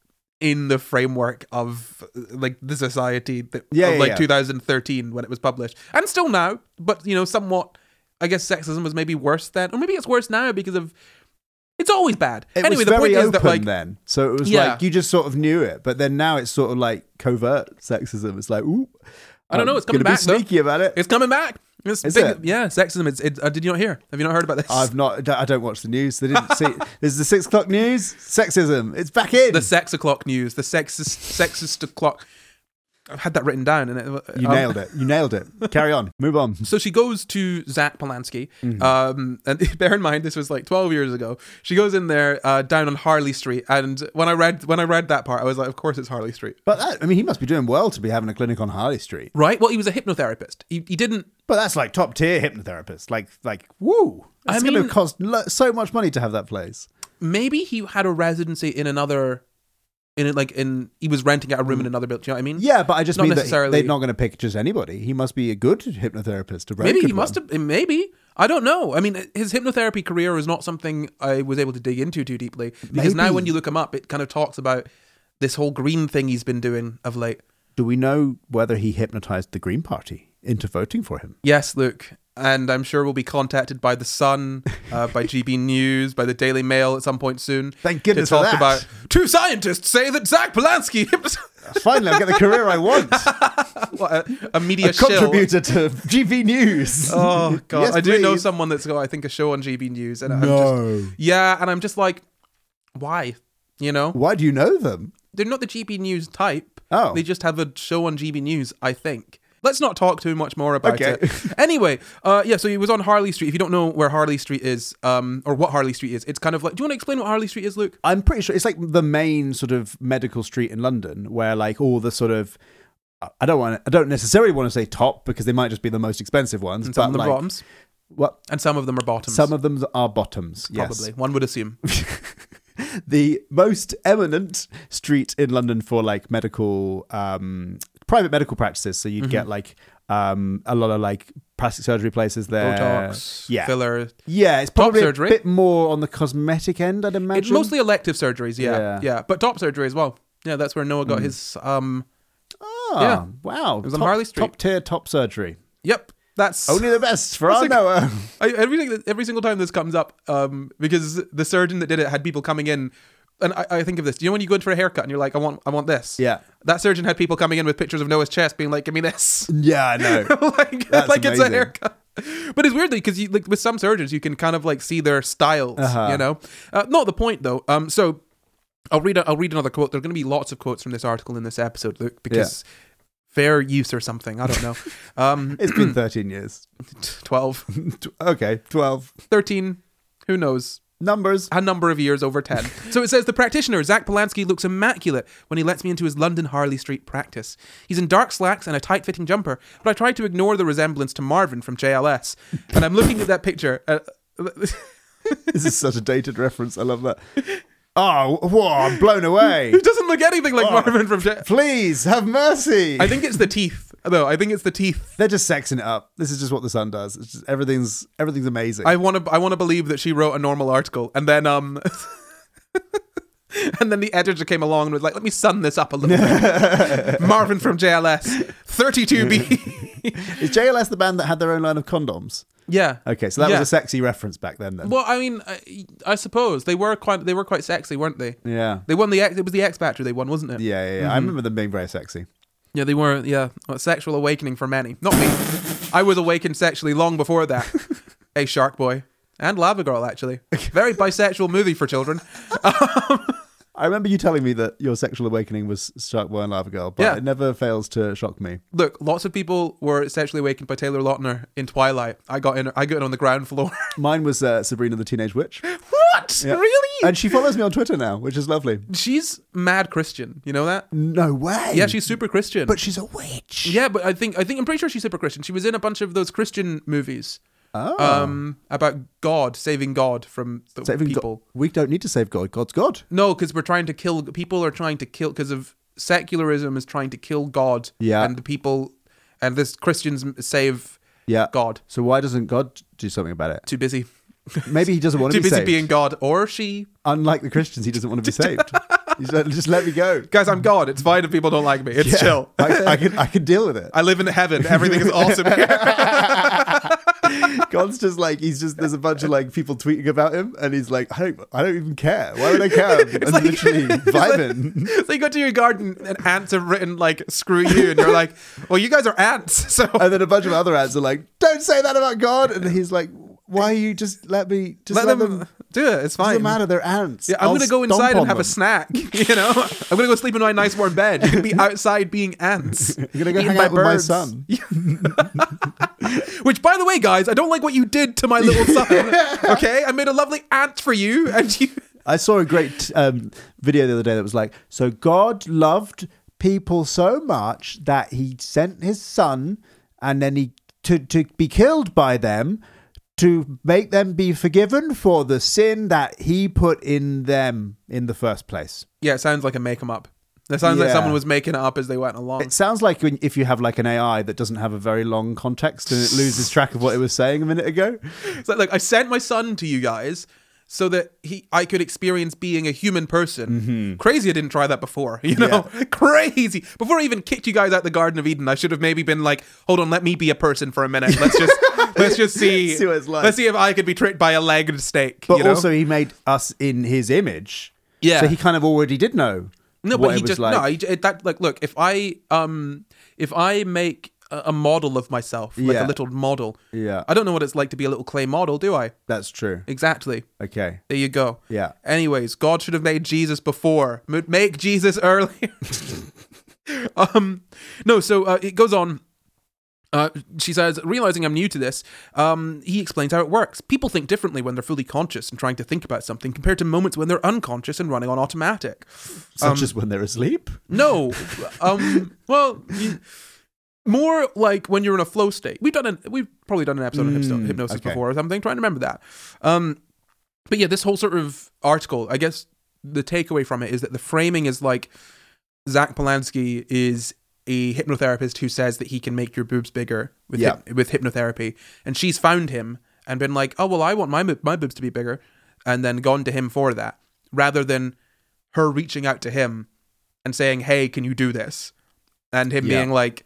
in the framework of like the society that, Yeah, of yeah, like yeah. two thousand thirteen when it was published, and still now, but you know, somewhat. I guess sexism was maybe worse then, or maybe it's worse now because of. It's always bad. It anyway, was the very point open is that like then, so it was Yeah. like you just sort of knew it, but then now it's sort of like covert sexism. It's like, ooh, I don't know, I'm it's coming gonna back, be though. sneaky about it. it's coming back. It's Is big, it? Yeah, sexism. It's. It, uh, did you not hear? Have you not heard about this? I've not. I don't watch the news. They didn't see. This is the six o'clock news. Sexism. It's back in. the sex o'clock news. The sexist sexist o'clock. I've had that written down, and it, You um, nailed it. You nailed it. Carry on. Move on. So she goes to Zach Polanski, Mm-hmm. um, and bear in mind this was like twelve years ago. She goes in there uh, down on Harley Street, and when I read when I read that part, I was like, of course it's Harley Street, But that, I mean, he must be doing well to be having a clinic on Harley Street. right? Well, he was a hypnotherapist. He, he didn't. But that's like top tier hypnotherapist. Like, like, woo! I It's going to mean- cost lo- so much money to have that place. Maybe he had a residency in another, in it like in he was renting out a room in another building. Do you know what I mean? Yeah, but I just Not mean that necessarily- they're not going to pick just anybody. He must be a good hypnotherapist. A very Maybe good he must one. have. Maybe I don't know. I mean, his hypnotherapy career is not something I was able to dig into too deeply because now Maybe- when you look him up, it kind of talks about this whole green thing he's been doing of late. Do we know whether he hypnotized the Green Party into voting for him? Yes, Luke. And I'm sure we'll be contacted by The Sun, uh, by G B News, by the Daily Mail at some point soon. Thank goodness to for talk that. about two scientists say that Zach Polanski Finally, I'll get the career I want. what, a, a media A shill. contributor to G V News. Oh god, Yes, I do know please. someone that's got I think a show on G B News, and I'm No. just yeah, and I'm just like, why? You know, Why do you know them? they're not the G B News type. Oh. They just have a show on G B News, I think. Let's not talk too much more about Okay. it. Anyway, uh, yeah, so he was on Harley Street. If you don't know where Harley Street is, um, or what Harley Street is, it's kind of like, do you want to explain what Harley Street is, Luke? I'm pretty sure it's like the main sort of medical street in London where like all the sort of I don't want to, I don't necessarily want to say top because they might just be the most expensive ones. And some but of them like, are bottoms. What? And some of them are bottoms. Some of them are bottoms. Yes. Probably. One would assume. The most eminent street in London for like medical, um, private medical practices. So you'd get like um, a lot of like plastic surgery places there. Botox, yeah, filler. yeah. It's probably surgery. a bit more on the cosmetic end, I'd imagine. It's mostly elective surgeries, yeah, Yeah. yeah. But top surgery as well. Yeah, that's where Noah got his, um, Ah, yeah. wow. It was on top, Harley Street. Top tier, top surgery. yep. That's Only the best for That's our like- Noah. I, every, every single time this comes up, um, because the surgeon that did it had people coming in, and I, I think of this. Do you know when you go in for a haircut and you're like, I want, I want this. Yeah. That surgeon had people coming in with pictures of Noah's chest, being like, "Give me this." Yeah, I know. like, That's like it's a amazing. haircut. But it's weirdly because you like with some surgeons you can kind of like see their styles. Uh-huh. You know, uh, not the point though. Um, so I'll read. A, I'll read another quote. There are going to be lots of quotes from this article in this episode, Luke, because fair use or something. I don't know. Um, It's been thirteen years. twelve, Okay, twelve. thirteen. Who knows? Numbers. A number of years over ten. So it says the practitioner, Zach Polanski, looks immaculate when he lets me into his London Harley Street practice. He's in dark slacks and a tight-fitting jumper, but I try to ignore the resemblance to Marvin from J L S. And I'm looking at that picture. Uh, This is such a dated reference. I love that. Oh, whoa, I'm blown away. He doesn't look anything like Marvin from J. Please, have mercy. I think it's the teeth, though. I think it's the teeth. They're just sexing it up. This is just what the Sun does. It's just, everything's everything's amazing. I want to. I want to believe that she wrote a normal article, and then um, and then the editor came along and was like, "Let me sun this up a little bit." Marvin from J L S, thirty-two B. Is J L S the band that had their own line of condoms? Yeah. Okay, so that Yeah. was a sexy reference back then. Then. Well, I mean, I, I suppose they were quite. They were quite sexy, weren't they? Yeah. They won the. X- It was the X Factor they won, wasn't it? Yeah, yeah, yeah. I remember them being very sexy. Yeah, they were. Yeah, a sexual awakening for many. Not me. I was awakened sexually long before that. A Shark Boy and Lava Girl, actually. Very bisexual movie for children. I remember you telling me that your sexual awakening was Shark Boy and Lava Girl, but Yeah. it never fails to shock me. Look, lots of people were sexually awakened by Taylor Lautner in Twilight. I got in. I got in on the ground floor. Mine was uh, Sabrina the Teenage Witch. What? Yeah. Really? And she follows me on Twitter now, which is lovely. She's mad Christian. You know that? No way. Yeah, she's super Christian. But she's a witch. yeah, but I think I think I'm pretty sure she's super Christian. She was in a bunch of those Christian movies. Oh. Um, about God saving God from the Saving people. God. We don't need to save God. God's God. No, because we're trying to kill. People are trying to kill because of secularism is trying to kill God. Yeah. and the people, and this Christians save Yeah. God. So why doesn't God do something about it? Too busy. Maybe he doesn't want to Too be busy saved. being God, or she. Unlike the Christians, he doesn't want to be saved. He's like, just let me go. Guys, I'm God. It's fine if people don't like me. It's Yeah, chill. I, I can I can deal with it. I live in heaven. Everything is awesome here. God's just like, he's just, there's a bunch of like people tweeting about him, and he's like, I don't, I don't even care. Why would I care? I'm like- literally vibing. So you go to your garden and ants have written like screw you, and you're like, well, you guys are ants, so And then a bunch of other ants are like, don't say that about God. And he's like, why you just let me, just let, let, them, them, do it. It's fine. doesn't matter, they're ants. Yeah, I'm I'll gonna go stomp inside on and have them. a snack. You know, I'm gonna go sleep in my nice warm bed. You can be outside being ants. I'm gonna go eaten hang by out with my birds. son. Which, by the way, guys, I don't like what you did to my little son. Okay, I made a lovely ant for you, and you. I saw a great um, video the other day that was like, so God loved people so much that he sent his son, and then he to to be killed by them, to make them be forgiven for the sin that he put in them in the first place. Yeah, it sounds like a make 'em up. It sounds like Yeah. someone was making it up as they went along. It sounds like when, if you have like an A I that doesn't have a very long context and it loses track of what it was saying a minute ago. It's like, like I sent my son to you guys so that he I could experience being a human person. Mm-hmm. Crazy I didn't try that before, you know? Crazy. Before I even kicked you guys out the Garden of Eden, I should have maybe been like, hold on, let me be a person for a minute. Let's just let's just see, See what it's like. Let's see if I could be tricked by a legged snake. But you know? also he made us in his image. Yeah. So he kind of already did know. No, what but it he was just like. no. He, it, that like, look, if I um, if I make a, a model of myself, like Yeah. a little model, Yeah. I don't know what it's like to be a little clay model, do I? That's true. Exactly. Okay. There you go. Yeah. Anyways, God should have made Jesus before. M- Make Jesus earlier. um, no. So uh, it goes on. Uh, she says, realizing I'm new to this, um, he explains how it works. People think differently when they're fully conscious and trying to think about something compared to moments when they're unconscious and running on automatic. Such Um, as when they're asleep. No. Um, well, you, more like when you're in a flow state. We've done an, we've probably done an episode on hypno- Mm, hypnosis okay. before or something. Trying to remember that. Um, but yeah, this whole sort of article, I guess the takeaway from it is that the framing is like Zach Polanski is a hypnotherapist who says that he can make your boobs bigger with Yeah. hyp- with hypnotherapy, and she's found him and been like, oh well, I want my mo- my boobs to be bigger, and then gone to him for that, rather than her reaching out to him and saying, hey, can you do this, and him Yeah. being like,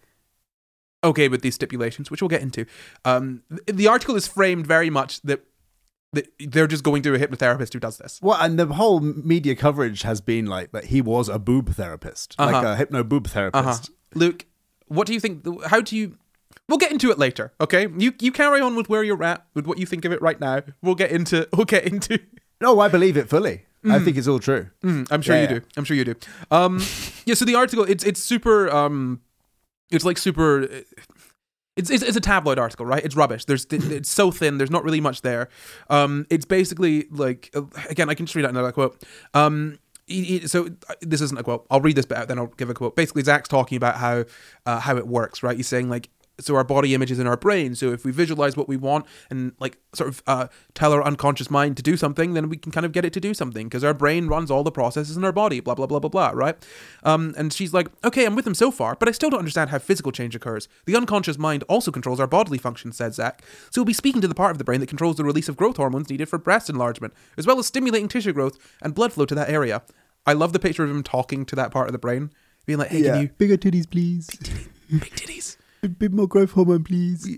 okay with these stipulations, which we'll get into. Um, th- the article is framed very much that that they're just going to a hypnotherapist who does this. Well, and the whole media coverage has been like that he was a boob therapist, like Uh-huh. a hypno boob therapist. Uh-huh. Luke, what do you think? How do you? We'll get into it later, okay? You you carry on with where you're at, with what you think of it right now. We'll get into. We'll get into. No, I believe it fully. I think it's all true. Mm, I'm sure Yeah, you yeah. do. I'm sure you do. Um, yeah. So the article, it's it's super. Um, it's like super. It's, it's it's a tabloid article, right? It's rubbish. There's it's so thin. There's not really much there. Um, it's basically like uh, again, I can just read out another quote. Um, he- he- so uh, this isn't a quote. I'll read this bit out, then I'll give a quote. Basically, Zach's talking about how uh, how it works, right? He's saying like, so our body image is in our brain. So if we visualize what we want and like sort of uh, tell our unconscious mind to do something, then we can kind of get it to do something because our brain runs all the processes in our body, blah, blah, blah, blah, blah, right? Um, and she's like, okay, I'm with him so far, but I still don't understand how physical change occurs. The unconscious mind also controls our bodily functions, said Zach. So we'll be speaking to the part of the brain that controls the release of growth hormones needed for breast enlargement, as well as stimulating tissue growth and blood flow to that area. I love the picture of him talking to that part of the brain, being like, hey, can you... Bigger titties, please. Big titties. A bit more growth hormone, please.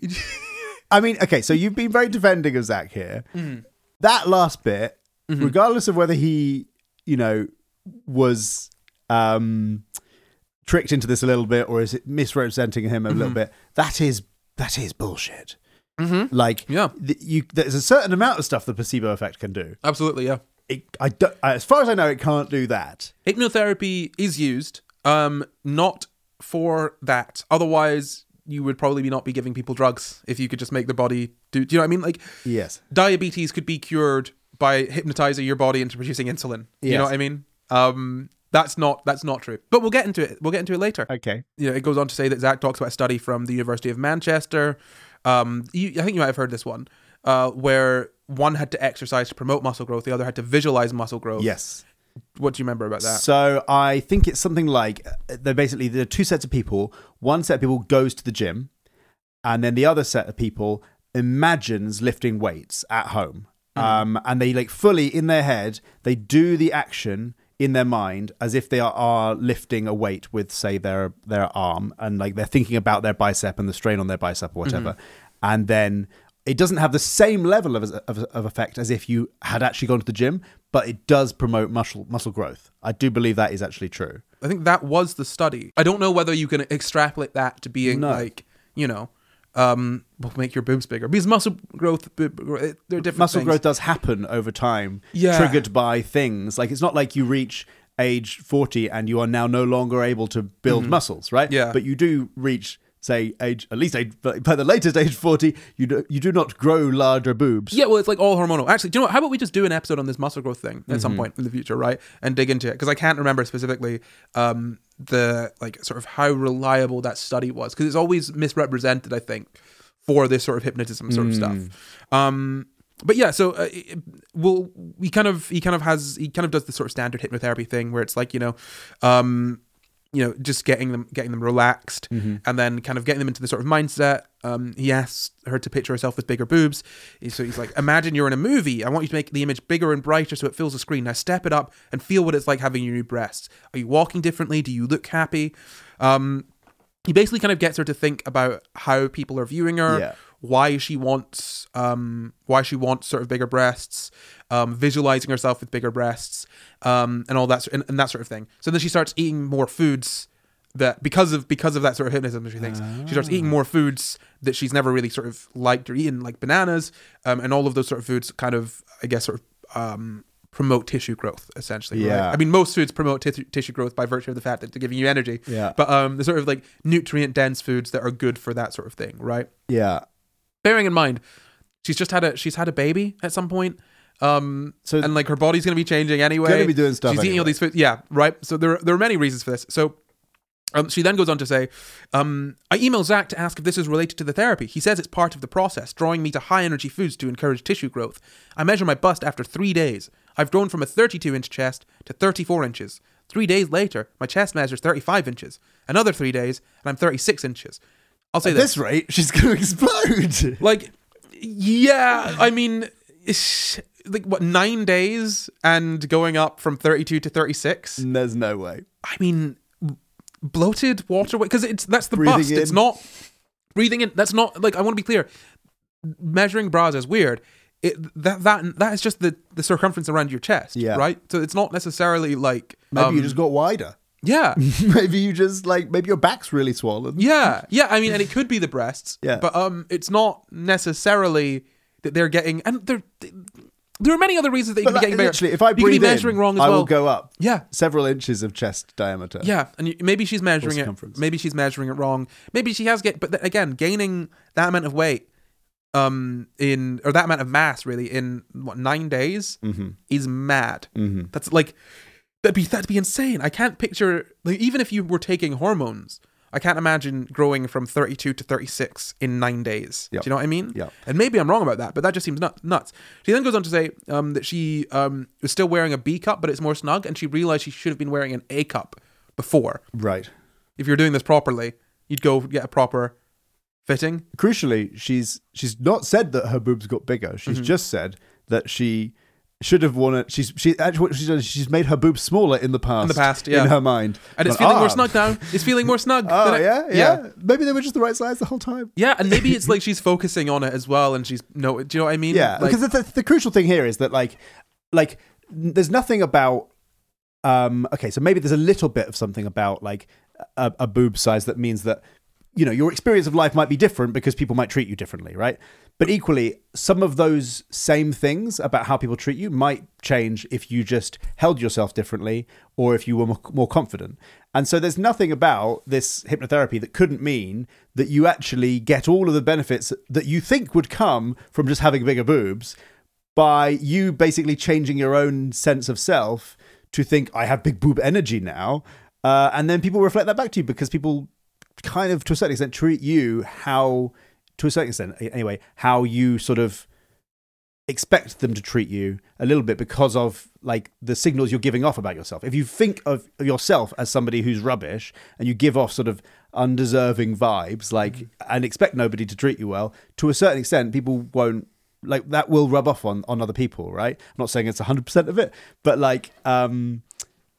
I mean, okay, so you've been very defending of Zach here. Mm-hmm. That last bit, regardless of whether he, you know, was um, tricked into this a little bit or is it misrepresenting him a Mm-hmm. little bit, that is that is bullshit. Mm-hmm. Like, Yeah. th- you, there's a certain amount of stuff the placebo effect can do. Absolutely, yeah. It, I don't, as far as I know, it can't do that. Hypnotherapy is used, um, not for that. Otherwise, you would probably not be giving people drugs if you could just make their body do. Do you know what I mean? Like, Yes. diabetes could be cured by hypnotizing your body into producing insulin. You Yes. know what I mean? Um, that's not that's not true. But we'll get into it. We'll get into it later. Okay. You know, it goes on to say that Zach talks about a study from the University of Manchester. Um, you, I think you might have heard this one, uh, where one had to exercise to promote muscle growth, the other had to visualize muscle growth. Yes. What do you remember about that? So I think it's something like uh, they're basically there are two sets of people. One set of people goes to the gym, and then the other set of people imagines lifting weights at home. Um, and they like fully in their head they do the action in their mind as if they are, are lifting a weight with, say, their their arm, and like they're thinking about their bicep and the strain on their bicep or whatever, mm-hmm. and then it doesn't have the same level of, of of effect as if you had actually gone to the gym, but it does promote muscle muscle growth. I do believe that is actually true. I think that was the study. I don't know whether you can extrapolate that to being no. like, you know, um, will make your boobs bigger, because muscle growth, they're different. Muscle things. growth does happen over time, yeah. triggered by things. Like, it's not like you reach age forty and you are now no longer able to build mm-hmm. muscles, right? Yeah. But you do reach, say, age at least age, by the latest age forty, you do, you do not grow larger boobs. Yeah, well, it's like all hormonal. Actually, do you know what? How about we just do an episode on this muscle growth thing at mm-hmm. some point in the future, right? And dig into it, because I can't remember specifically um, the like sort of how reliable that study was, because it's always misrepresented, I think, for this sort of hypnotism sort of Mm. stuff. Um, but yeah, so uh, it, well, he kind of he kind of has he kind of does the sort of standard hypnotherapy thing where it's like, you know, um, you know, just getting them getting them relaxed, mm-hmm. and then kind of getting them into the sort of mindset. Um, he asks her to picture herself with bigger boobs. So he's like, imagine you're in a movie. I want you to make the image bigger and brighter so it fills the screen. Now step it up and feel what it's like having your new breasts. Are you walking differently? Do you look happy? Um, he basically kind of gets her to think about how people are viewing her, Yeah. why she wants, um, why she wants sort of bigger breasts, um, visualizing herself with bigger breasts, um, and all that, and, and that sort of thing. So then she starts eating more foods that because of because of that sort of hypnotism, she thinks she starts eating more foods that she's never really sort of liked or eaten, like bananas, um, and all of those sort of foods kind of, I guess, sort of um, promote tissue growth, essentially. Yeah. Right? I mean, most foods promote t- tissue growth by virtue of the fact that they're giving you energy. Yeah. But um, the sort of like nutrient dense foods that are good for that sort of thing, right? Yeah. Bearing in mind, she's just had a she's had a baby at some point. Um, So- and like her body's going to be changing anyway. Gonna be doing stuff She's eating all anyway. these foods. Yeah, right. So there there are many reasons for this. So um, she then goes on to say, um, I emailed Zach to ask if this is related to the therapy. He says it's part of the process, drawing me to high energy foods to encourage tissue growth. I measure my bust after three days. I've grown from a thirty-two inch chest to thirty-four inches. Three days later, my chest measures thirty-five inches. Another three days, and I'm thirty-six inches. I'll say At this. this rate, she's going to explode. Like, yeah, I mean, it's like what, nine days and going up from thirty-two to thirty-six? There's no way. I mean, bloated waterway, because it's that's the Breathing bust. It's in. not breathing in. That's not like, I want to be clear. Measuring bras is weird. It that that that is just the the circumference around your chest, Yeah. right? So it's not necessarily like Maybe um, you just got wider. yeah. Maybe you just, like, maybe your back's really swollen. Yeah, yeah. I mean, and it could be the breasts. Yeah. But um, it's not necessarily that they're getting, and there, there are many other reasons that you But can like, be getting bigger. literally, if I you could breathe be measuring in, wrong as I well. will go up Yeah, several inches of chest diameter. yeah, and you, maybe she's measuring it. circumference. Maybe she's measuring it wrong. Maybe she has get, but th- again, gaining that amount of weight, um, in or that amount of mass really in what nine days Mm-hmm. is mad. Mm-hmm. That's like that'd be that'd be insane. I can't picture, like, even if you were taking hormones, I can't imagine growing from thirty-two to thirty-six in nine days. Yep. Do you know what I mean? Yep. And maybe I'm wrong about that, but that just seems nut- nuts. She then goes on to say um, that she um, was still wearing a B cup, but it's more snug, and she realized she should have been wearing an A cup before. Right. If you're doing this properly, you'd go get a proper fitting. Crucially, she's she's not said that her boobs got bigger. She's Mm-hmm. just said that she should have worn it. She's she actually what she's done is she's made her boobs smaller in the past. In the past, yeah. in her mind, And it's Gone, feeling more "Ah, snug now. It's feeling more snug. Oh than it- yeah, yeah, Maybe they were just the right size the whole time. Yeah, and maybe it's like she's focusing on it as well, and she's no. Do you know what I mean? Yeah, Like, because the, the, the crucial thing here is that like like n- there's nothing about um okay, so maybe there's a little bit of something about like a, a boob size that means that, you know, your experience of life might be different because people might treat you differently, right? But equally, some of those same things about how people treat you might change if you just held yourself differently or if you were more, more confident. And so there's nothing about this hypnotherapy that couldn't mean that you actually get all of the benefits that you think would come from just having bigger boobs by you basically changing your own sense of self to think, I have big boob energy now. Uh, and then people reflect that back to you because people kind of, to a certain extent, treat you how, to a certain extent, anyway, how you sort of expect them to treat you a little bit because of like the signals you're giving off about yourself. If you think of yourself as somebody who's rubbish and you give off sort of undeserving vibes, like, and expect nobody to treat you well, to a certain extent, people won't, like, that will rub off on, on other people, right? I'm not saying it's one hundred percent of it, but like, um,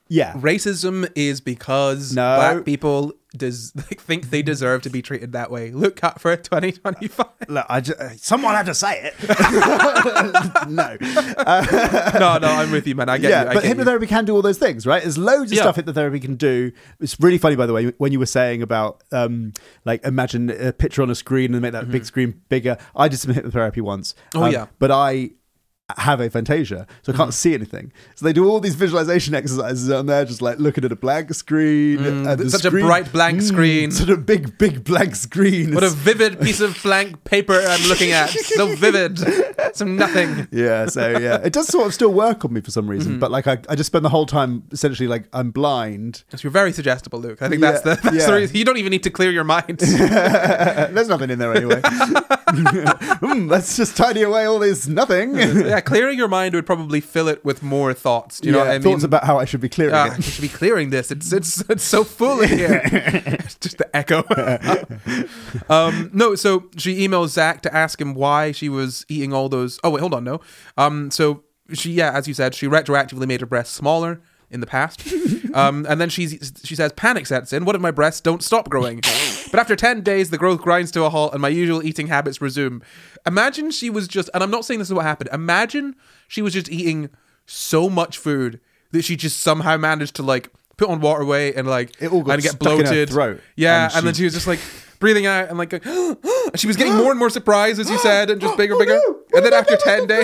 Yeah. Racism is because No. black people does like, think they deserve to be treated that way. Look out for twenty twenty-five. Look, I just, someone had to say it. no. no, no, I'm with you, man. I get yeah, you. I but get you. hypnotherapy can do all those things, right? There's loads of Yeah. stuff hypnotherapy can do. It's really funny, by the way, when you were saying about, um, like, imagine a picture on a screen and make that big screen bigger. I did some hypnotherapy once. Mm-hmm. Oh, um, yeah. But I have aphantasia, so I can't Mm-hmm. see anything. So they do all these visualization exercises on there, just like looking at a blank screen. Mm, and the such a screen- bright blank Mm, screen. Such a big, big blank screen. What a It's- vivid piece of blank paper I'm looking at. So vivid. Some nothing. Yeah, so yeah, it does sort of still work on me for some reason, Mm-hmm. but like I, I just spend the whole time essentially like I'm blind. Yes, you're very suggestible, Luke. I think Yeah, that's the that's yeah. the reason. You don't even need to clear your mind. There's nothing in there anyway. mm, let's just tidy away all this nothing. yeah, clearing your mind would probably fill it with more thoughts. Do you know Yeah, what I thoughts mean? about how I should be clearing Ah, it. you should be clearing this. It's it's it's so full in here. It's just the echo. um, no, so she emails Zach to ask him why she was eating all those. Oh wait, hold on, no. Um, so she, yeah, as you said, she retroactively made her breasts smaller in the past. Um, and then she's she says panic sets in. What if my breasts don't stop growing? But after ten days, the growth grinds to a halt and my usual eating habits resume. Imagine she was just, and I'm not saying this is what happened. Imagine she was just eating so much food that she just somehow managed to like put on water weight and like It all got and get stuck in her bloated. throat, Yeah, and and, then she- she was just like breathing out and like going, and she was getting more and more surprised, as you said, and just bigger, Oh, bigger. no. And then Oh, after no, ten no, days.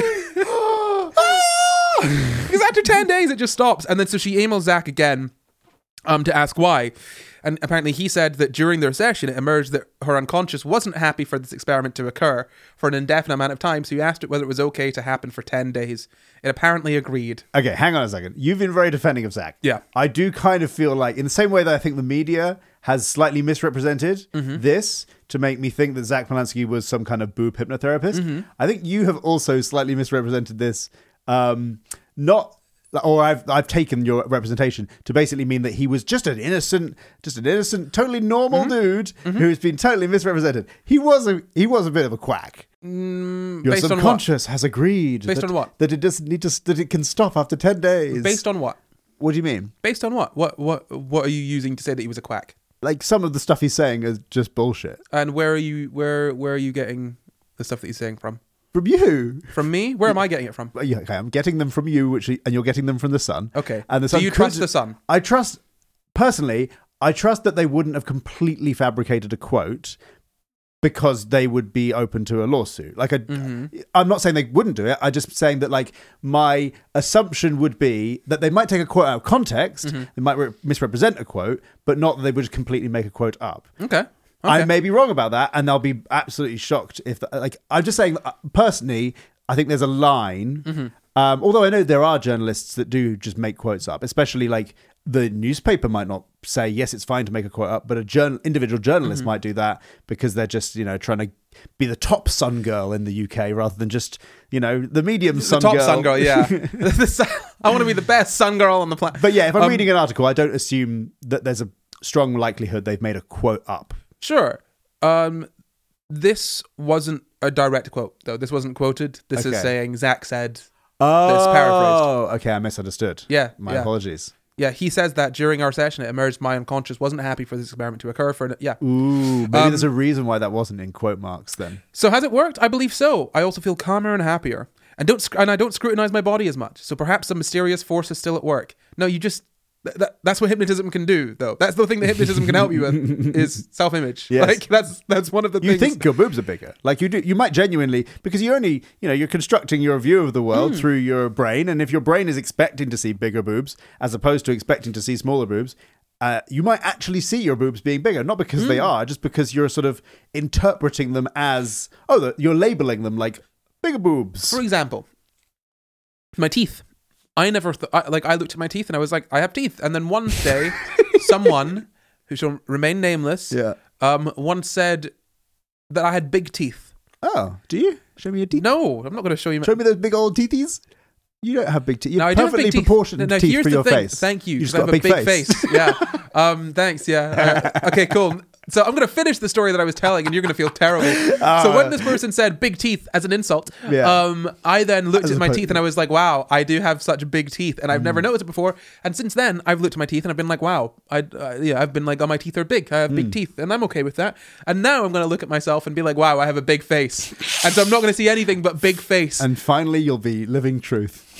no. Because after ten days, it just stops. And then so she emails Zach again um, to ask why. And apparently he said that during their session, it emerged that her unconscious wasn't happy for this experiment to occur for an indefinite amount of time. So he asked it whether it was okay to happen for ten days. It apparently agreed. Okay, hang on a second. You've been very defending of Zach. Yeah. I do kind of feel like, in the same way that I think the media has slightly misrepresented Mm-hmm. this to make me think that Zach Polanski was some kind of boob hypnotherapist, Mm-hmm. I think you have also slightly misrepresented this. Um, not, or I've I've taken your representation to basically mean that he was just an innocent, just an innocent, totally normal Mm-hmm. dude who's been totally misrepresented. He was a he was a bit of a quack. Your Mm, based on what? subconscious has agreed Based that, on what? that it doesn't need to that it can stop after ten days. Based on what? What do you mean? Based on what? What what what are you using to say that he was a quack? Like some of the stuff he's saying is just bullshit. And where are you where where are you getting the stuff that he's saying from? From you. From me? Where am I getting it from? Well, yeah, okay, I'm getting them from you, which and you're getting them from the Sun. Okay. And the So Sun you could- trust the Sun? I trust personally. I trust that they wouldn't have completely fabricated a quote because they would be open to a lawsuit. Like, I, Mm-hmm. I'm not saying they wouldn't do it. I'm just saying that, like, my assumption would be that they might take a quote out of context. Mm-hmm. They might re- misrepresent a quote, but not that they would just completely make a quote up. Okay. Okay. I may be wrong about that, and they'll be absolutely shocked if, like, I'm just saying, uh, personally, I think there's a line. Mm-hmm. Um, although I know there are journalists that do just make quotes up, especially like the newspaper might not say yes, it's fine to make a quote up, but a journal, individual journalist Mm-hmm. might do that because they're just, you know, trying to be the top Sun girl in the U K rather than just, you know, the medium The Sun top girl. sun girl, yeah. The sun- I want to be the best sun girl on the planet. But yeah, if I'm Um, reading an article, I don't assume that there's a strong likelihood they've made a quote up. Sure. Um, this wasn't a direct quote, though. This wasn't quoted. This Okay. is saying Zach said. Oh, paraphrased. okay, I misunderstood. Yeah, My yeah. apologies. Yeah, he says that during our session, it emerged my unconscious wasn't happy for this experiment to occur. For an, yeah. Ooh, maybe Um, there's a reason why that wasn't in quote marks then. So has it worked? I believe so. I also feel calmer and happier, and don't sc- and I don't scrutinize my body as much. So perhaps some mysterious force is still at work. No, you just. Th- that, that's what hypnotism can do, though. That's the thing that hypnotism can help you with is self-image. Yes. Like that's that's one of the You things. think your boobs are bigger. Like you do. You might genuinely, because you only, you know, you're constructing your view of the world Hmm. through your brain. And if your brain is expecting to see bigger boobs as opposed to expecting to see smaller boobs, uh, you might actually see your boobs being bigger. Not because they Hmm. are, just because you're sort of interpreting them as, oh, the, you're labeling them like bigger boobs. For example, my teeth. I never th- I, like I looked at my teeth and I was like, I have teeth. And then one day, someone who shall remain nameless, Yeah. um, once said that I had big teeth. Oh, do you? Show me your teeth. No, I'm not going to show you. My- Show me those big old teethies. You don't have big teeth. You No, I have do have perfectly big teeth. proportioned No, no, teeth here's for the your thing. face. Thank you. You just 'cause got I a have big face. yeah. Um, thanks. Yeah. Uh, okay. Cool. So I'm going to finish the story that I was telling, and you're going to feel terrible. Uh, so when this person said "big teeth" as an insult, Yeah. um, I then looked As at my opposed- teeth and I was like, "Wow, I do have such big teeth," and I've never noticed it before. And since then, I've looked at my teeth and I've been like, "Wow, I uh, yeah, I've been like, oh, my teeth are big. I have big teeth, and I'm okay with that." And now I'm going to look at myself and be like, "Wow, I have a big face," and so I'm not going to see anything but big face. And finally, you'll be living truth.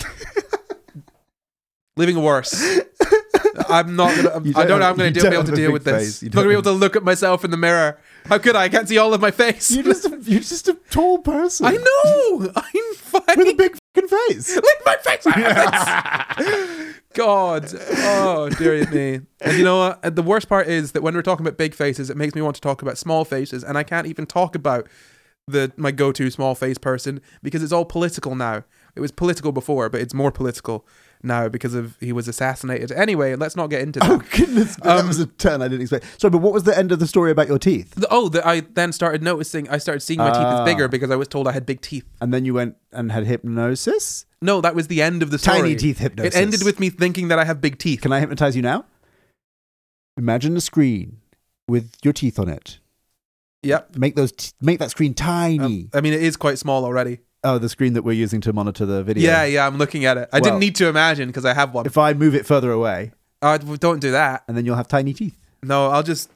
Living worse. I'm not gonna. You I don't don't know. I'm going have- to you be able don't to have a deal big with this. face. You I'm not going to be don't able to look at myself in the mirror. How could I? I can't see all of my face. You're just, a, you're just a tall person. I know. I'm fine. With a big fucking face. Look at my face. I have this. God. Oh, dear me. And you know what? And the worst part is that when we're talking about big faces, it makes me want to talk about small faces, and I can't even talk about the my go-to small face person because it's all political now. It was political before, but it's more political now because of he was assassinated. Anyway, let's not get into that. Oh, goodness. that Um, was a turn I didn't expect. Sorry, but what was the end of the story about your teeth? The- Oh, that I then started noticing. I started seeing my teeth as Ah. bigger because I was told I had big teeth. And then you went and had hypnosis? No, that was the end of the story. Tiny teeth hypnosis. It ended with me thinking that I have big teeth. Can I hypnotize you now? Imagine a screen with your teeth on it. Yep. Make those. T- make that screen tiny. Um, I mean, it is quite small already. oh, the screen that we're using to monitor the video. Yeah, yeah. I'm looking at it. I Well, didn't need to imagine because I have one. If I move it further away, Uh, don't do that. and then you'll have tiny teeth. No, I'll just.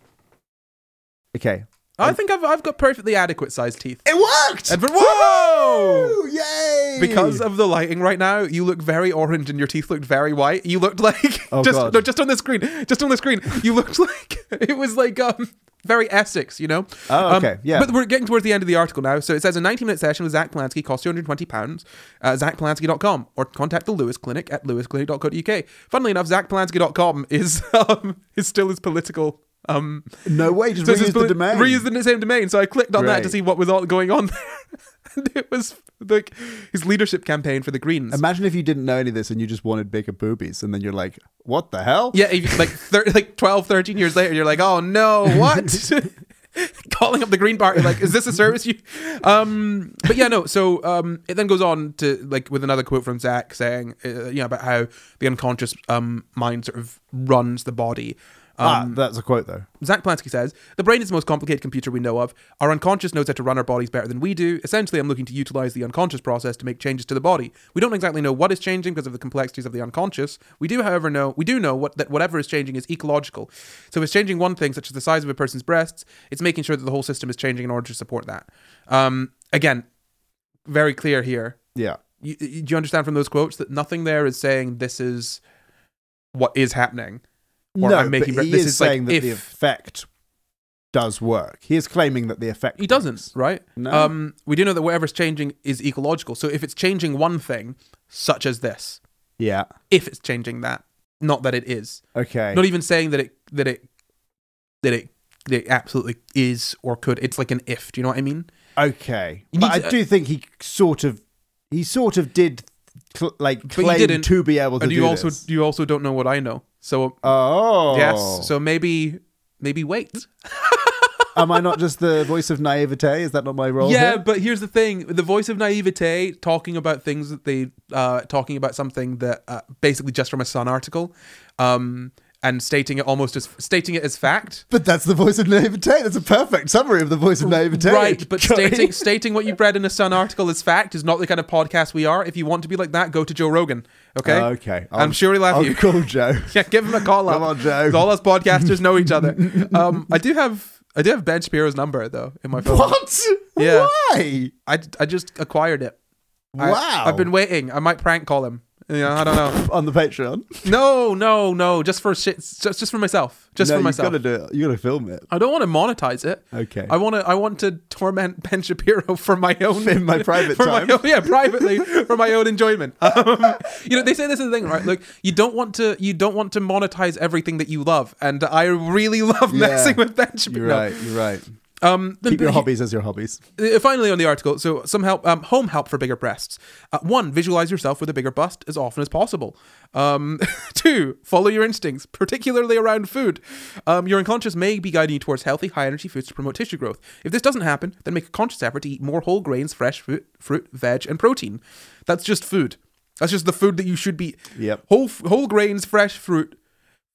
Okay. I think I've I've got perfectly adequate sized teeth. It worked. And for, whoa! Woo! Yay! Because of the lighting right now, you look very orange and your teeth looked very white. You looked like Oh, just God. no, just on the screen, just on the screen. You looked like it was like um very Essex, you know. Oh, okay, Um, yeah. But we're getting towards the end of the article now. So it says a ninety minute session with Zach Polanski costs two hundred twenty pounds. Uh, Zach Polanski dot com or contact the Lewis Clinic at lewis clinic dot co dot uk. Funnily enough, Zach Polanski dot com is um is still his political. Um, No way, just so it's reuse his the poli- domain. Reuse the same domain. So I clicked on that to Great. see what was all going on there. And it was like his leadership campaign for the Greens. Imagine if you didn't know any of this and you just wanted bigger boobies, and then you're like, "What the hell?" Yeah, if, like thir- like twelve, thirteen years later, you're like, oh no, what? Calling up the Green Party, like, is this a service you? Um, but yeah, no. So um, it then goes on to like with another quote from Zach saying, uh, you know, about how the unconscious um mind sort of runs the body. ah, Um, that's a quote though. Zach Polanski says, the brain is the most complicated computer we know of. Our unconscious knows how to run our bodies better than we do. Essentially, I'm looking to utilize the unconscious process to make changes to the body. We don't exactly know what is changing because of the complexities of the unconscious. We do, however, know we do know what, that whatever is changing is ecological. So if it's changing one thing, such as the size of a person's breasts, it's making sure that the whole system is changing in order to support that. Um, again, very clear here. Yeah. You, you- do you understand from those quotes that nothing there is saying this is what is happening? Or no, I'm making but he this is, is saying like that if the effect does work. He is claiming that the effect He doesn't, works. right? No. Um, we do know that whatever's changing is ecological. So if it's changing one thing, such as this, Yeah. if it's changing that, not that it is, Okay. not even saying that it that it that it that it absolutely is or could. It's like an if. Do you know what I mean? Okay. You But need I to- do think he sort of, he sort of did, cl- like, But you claim didn't. to be able to And do you also this. you also don't know what I know. So Oh. yes. So maybe maybe wait. Am I not just the voice of naivete? Is that not my role? Yeah, here? but here's the thing: the voice of naivete talking about things that they, uh, talking about something that uh, basically just from a Sun article, um, and stating it almost as stating it as fact. But that's the voice of naivete. That's a perfect summary of the voice of naivete. Right, but Joey. stating stating what you've read in a Sun article as fact is not the kind of podcast we are. If you want to be like that, go to Joe Rogan. Okay, Uh, okay. I'm sure he'll have I'll you. call Joe. Yeah, give him a call up. Come on, Joe. 'Cause all us podcasters know each other. Um, I do have I do have Ben Shapiro's number though in my phone. What? Yeah. Why? I, I just acquired it. I- Wow. I've been waiting. I might prank call him. Yeah, I don't know. On the Patreon. No, no, no. Just for shit. Just, just for myself. Just no, for myself. You gotta do it. You gotta film it. I don't want to monetize it. Okay. I want to. I want to torment Ben Shapiro for my own In my private for time. My own, yeah, privately for my own enjoyment. Um, you know, they say this is the thing, right? Like, you don't want to. You don't want to monetize everything that you love, and I really love Yeah. messing with Ben Shapiro. You're right. You're right. Um, the- Keep your he- hobbies as your hobbies. Uh, Finally, on the article, so some help, um, home help for bigger breasts. Uh, one, visualize yourself with a bigger bust as often as possible. Um, two, follow your instincts, particularly around food. Um, your unconscious may be guiding you towards healthy, high-energy foods to promote tissue growth. If this doesn't happen, then make a conscious effort to eat more whole grains, fresh fruit, fruit, veg, and protein. That's just food. That's just the food that you should be. Yep. Whole whole grains, fresh fruit,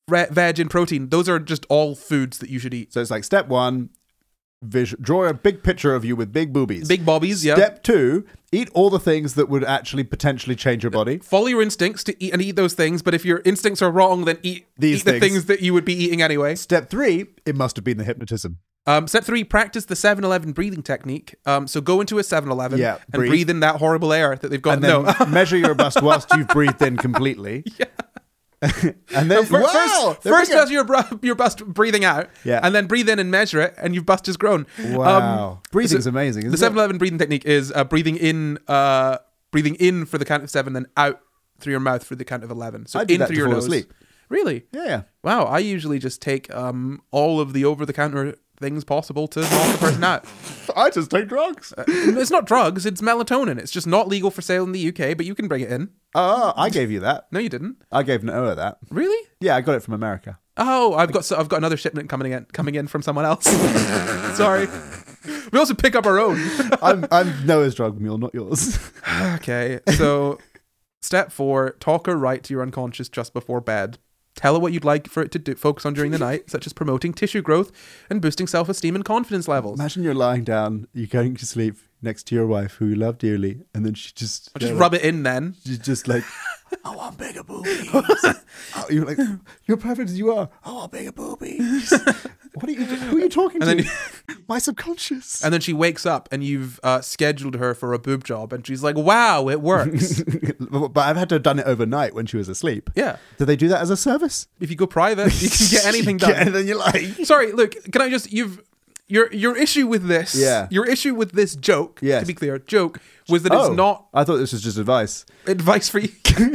re- veg, and protein. Those are just all foods that you should eat. So it's like step one, vis- draw a big picture of you with big boobies. Big bobbies, yeah. Step two, eat all the things that would actually potentially change your body. Follow your instincts to eat and eat those things, but if your instincts are wrong, then eat, These eat the things. things that you would be eating anyway. Step three, it must have been the hypnotism. Um, step three, practice the seven eleven breathing technique. Um, so go into a seven eleven Yeah, and breathe. breathe in that horrible air that they've got. And then No. measure your bust whilst you've breathed in completely. Yeah. And then, Fir- wow, first, they're first bigger. does your, br- your bust breathing out, Yeah. and then breathe in and measure it, and your bust has grown. Wow. Um, Breathing's so amazing, isn't the it? seven eleven breathing technique is uh, breathing in, uh, breathing in for the count of seven, then out through your mouth for the count of eleven. So I do in that through to your fall nose. asleep. Really? Yeah, yeah. Wow. I usually just take um, all of the over-the-counter things possible to knock the person out. I just take drugs. It's not drugs, it's melatonin. It's just not legal for sale in the U K, but you can bring it in. Oh, I gave you that. No, you didn't. I gave Noah that. Really? Yeah, I got it from America. Oh, I've got so I've got another shipment coming in coming in from someone else. Sorry. We also pick up our own. I'm, I'm Noah's drug mule, not yours. Okay. So step four, talk or write to your unconscious just before bed. Tell it what you'd like for it to do, focus on during the night, such as promoting tissue growth and boosting self-esteem and confidence levels. Imagine you're lying down, you're going to sleep next to your wife who you love dearly, and then she just... I'll just rub it in then. She's just like, I want bigger boobies. Oh, you're like, you're perfect as you are. I want bigger boobies. What are you? Who are you talking And to? then My subconscious. And then she wakes up and you've uh, scheduled her for a boob job and she's like, wow, it works. But I've had to have done it overnight when she was asleep. Yeah. Do they do that as a service? If you go private, you can get anything done. Yeah, and then you're like, Sorry, look, can I just, you've, your your issue with this, Yeah. your issue with this joke, Yes. to be clear, joke, was that oh, it's not I thought this was just advice. advice for you.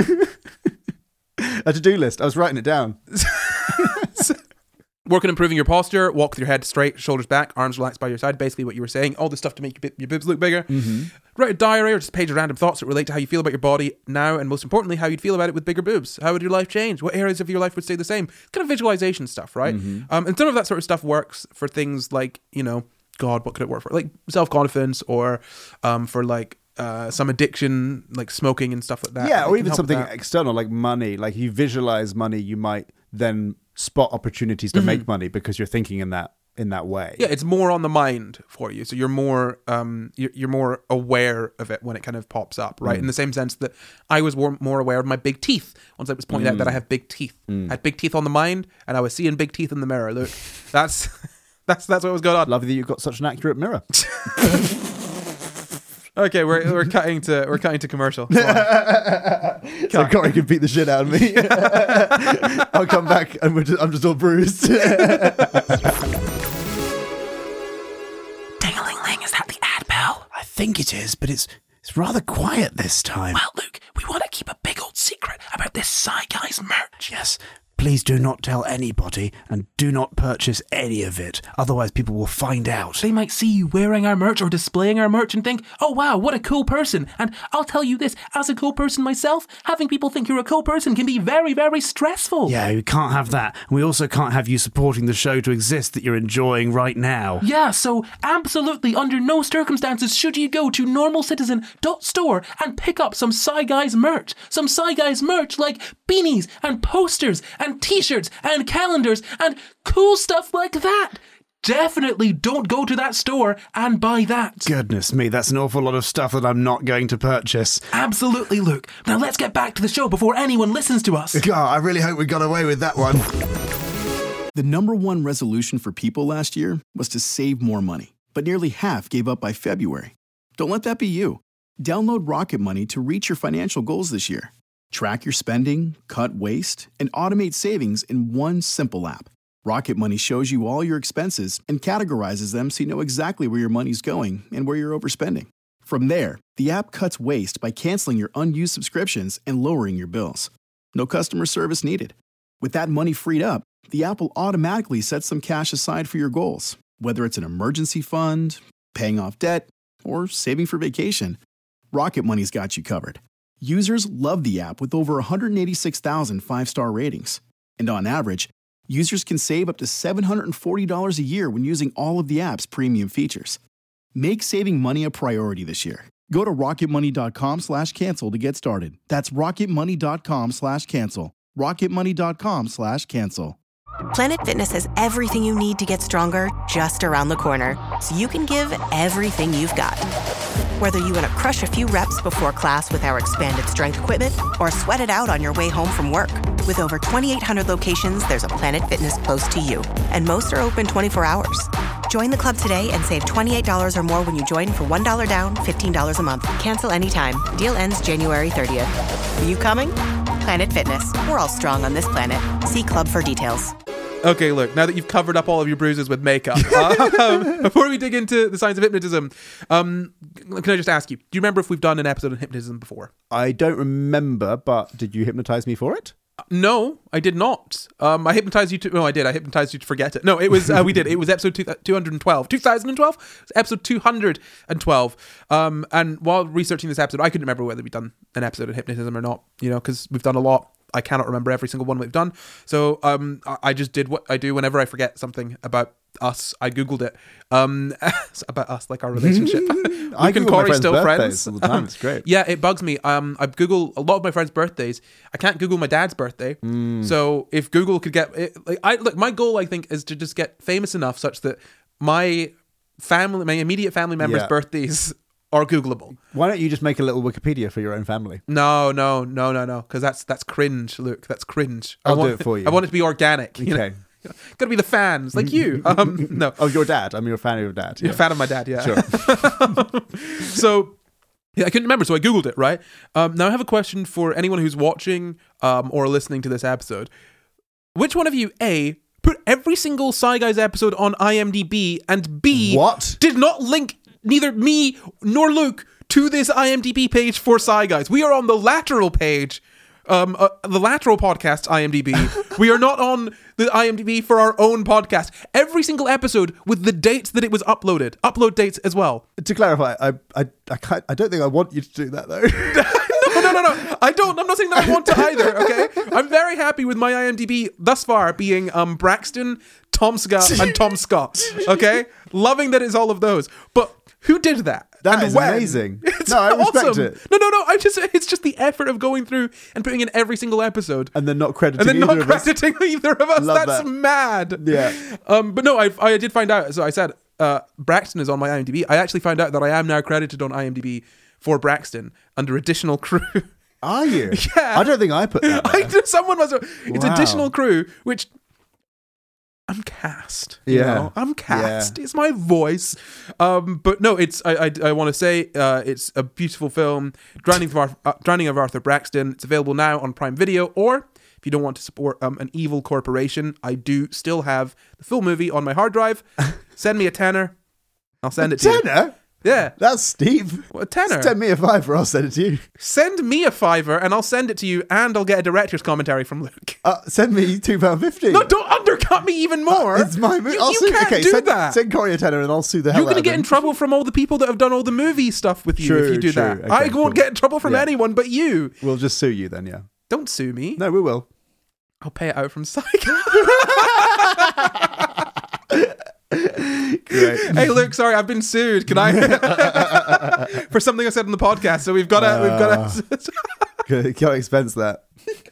A to-do list. I was writing it down. Work on improving your posture, walk with your head straight, shoulders back, arms relaxed by your side, basically what you were saying, all the stuff to make your, bi- your boobs look bigger. Mm-hmm. Write a diary or just a page of random thoughts that relate to how you feel about your body now, and most importantly, how you'd feel about it with bigger boobs. How would your life change? What areas of your life would stay the same? Kind of visualization stuff, right? Mm-hmm. Um, and some of that sort of stuff works for things like, you know, God, what could it work for? Like self-confidence, or um, for like uh, some addiction, like smoking and stuff like that. Yeah, It or can even help with something that. external like money. Like you visualize money, you might then spot opportunities to make money because you're thinking in that in that way. Yeah, it's more on the mind for you, so you're more um you're, you're more aware of it when it kind of pops up, right? In the same sense that I was more, more aware of my big teeth once I was pointed out that I have big teeth. I had big teeth on the mind, and I was seeing big teeth in the mirror. Look, that's that's that's what was going on. Love that you've got such an accurate mirror. Okay, we're we're cutting to we're cutting to commercial. Go on. So Corey can beat the shit out of me. I'll come back and we're just, I'm just all bruised. Ding-a-ling-ling, is that the ad bell? I think it is, but it's it's rather quiet this time. Well, Luke, we want to keep a big old secret about this Psy Guys merch. Yes, please do not tell anybody and do not purchase any of it. Otherwise, people will find out. They might see you wearing our merch or displaying our merch and think, oh wow, what a cool person. And I'll tell you this, as a cool person myself, having people think you're a cool person can be very, very stressful. Yeah, we can't have that. And we also can't have you supporting the show to exist that you're enjoying right now. Yeah, so absolutely under no circumstances should you go to normal citizen dot store and pick up some Psy Guys merch. Some Psy Guys merch like beanies and posters and t-shirts and calendars and cool stuff like that. Definitely don't go to that store and buy that. Goodness me, that's an awful lot of stuff that I'm not going to purchase. Absolutely, Luke. Now let's get back to the show before anyone listens to us. God, I really hope we got away with that one. The number one resolution for people last year was to save more money, but nearly half gave up by February. Don't let that be you. Download Rocket Money to reach your financial goals this year. Track your spending, cut waste, and automate savings in one simple app. Rocket Money shows you all your expenses and categorizes them so you know exactly where your money's going and where you're overspending. From there, the app cuts waste by canceling your unused subscriptions and lowering your bills. No customer service needed. With that money freed up, the app will automatically set some cash aside for your goals, whether it's an emergency fund, paying off debt, or saving for vacation. Rocket Money's got you covered. Users love the app with over one hundred eighty-six thousand five-star ratings. And on average, users can save up to seven hundred forty dollars a year when using all of the app's premium features. Make saving money a priority this year. Go to rocketmoney.com slash cancel to get started. That's rocketmoney.com slash cancel. rocketmoney.com slash cancel. Planet Fitness has everything you need to get stronger just around the corner, so you can give everything you've got. Whether you want to crush a few reps before class with our expanded strength equipment or sweat it out on your way home from work. With over twenty-eight hundred locations, there's a Planet Fitness close to you, and most are open twenty-four hours. Join the club today and save twenty-eight dollars or more when you join for one dollar down, fifteen dollars a month. Cancel anytime. Deal ends January thirtieth. Are you coming? Planet Fitness. We're all strong on this planet. See club for details. Okay, look, now that you've covered up all of your bruises with makeup, um, before we dig into the science of hypnotism, um, can I just ask you, do you remember if we've done an episode on hypnotism before? I don't remember, but did you hypnotize me for it? No, I did not. Um, I hypnotized you to... No, I did. I hypnotized you to forget it. No, it was... Uh, we did. It was episode two, two hundred twelve. two thousand twelve? It was episode two hundred twelve. Um, and while researching this episode, I couldn't remember whether we'd done an episode on hypnotism or not, you know, because we've done a lot. I cannot remember every single one we've done. So um, I, I just did what I do whenever I forget something about us. I Googled it. Um, about us, like our relationship. I Luke and Google my Corey friends' still birthdays friends all the time. Um, It's great. Yeah, it bugs me. Um, I Google a lot of my friends' birthdays. I can't Google my dad's birthday. Mm. So if Google could get it, like I look, my goal I think is to just get famous enough such that my family, my immediate family members' Yeah. birthdays are Googleable. Why don't you just make a little Wikipedia for your own family? No, no, no, no, no, because that's that's cringe. Luke, that's cringe. I I'll want, do it for you. I want it to be organic. You Okay. know? Gotta be the fans, like you. Um, no, Oh, your dad. I'm your fan of your dad. you're Yeah. a fan of my dad, yeah. Sure. So, yeah, I couldn't remember, so I Googled it, right? Um, now I have a question for anyone who's watching um, or listening to this episode. Which one of you, A, put every single Sci Guys episode on IMDb, and B, What? did not link neither me nor Luke to this IMDb page for Sci Guys? We are on the lateral page. Um, uh, the Lateral Podcast IMDb. We are not on the IMDb for our own podcast. Every single episode with the dates that it was uploaded. Upload dates as well. To clarify, I, I, I, can't, I don't think I want you to do that though. No, no, no, no. I don't. I'm not saying that I want to either. Okay. I'm very happy with my IMDb thus far being um Braxton, Tom Scott, and Tom Scott. Okay. Loving that it's all of those. But who did that? That And is when? amazing. It's No, I respect awesome. it. No, no, no. I just it's just the effort of going through and putting in every single episode. And then not crediting And then not either of us. crediting either of us. Love That's that. mad. Yeah. Um. But no, I I did find out. So I said uh, Braxton is on my IMDb. I actually found out that I am now credited on IMDb for Braxton under additional crew. Are you? Yeah. I don't think I put that I there. just, someone was. It's Wow. additional crew, which I'm cast. You Yeah. know? I'm cast. It's my voice. Um, but no, it's. I. I, I want to say, uh, it's a beautiful film. Drowning of Arthur, uh, Drowning of Arthur Braxton. It's available now on Prime Video. Or if you don't want to support um, an evil corporation, I do still have the full movie on my hard drive. Send me a tenner. I'll send it to you. Tenner? Yeah. That's Steve. Well, a tenner. Send me a fiver, I'll send it to you. Send me a fiver and I'll send it to you, and I'll get a director's commentary from Luke. Uh, send me two pounds fifty. No, don't undercut me even more. It's my movie. You, I'll you sue. can't Okay, do send, that. send Corey a tenner and I'll sue the hell You're out going to of get him. in trouble from all the people that have done all the movie stuff with you True, if you do true. that. Okay, I won't cool. get in trouble from Yeah. anyone but you. We'll just sue you then, yeah. Don't sue me. No, we will. I'll pay it out from Psycho. Great. Hey, Luke, sorry, I've been sued. Can I for something I said on the podcast? So we've got to, we've got to. Can't expense that.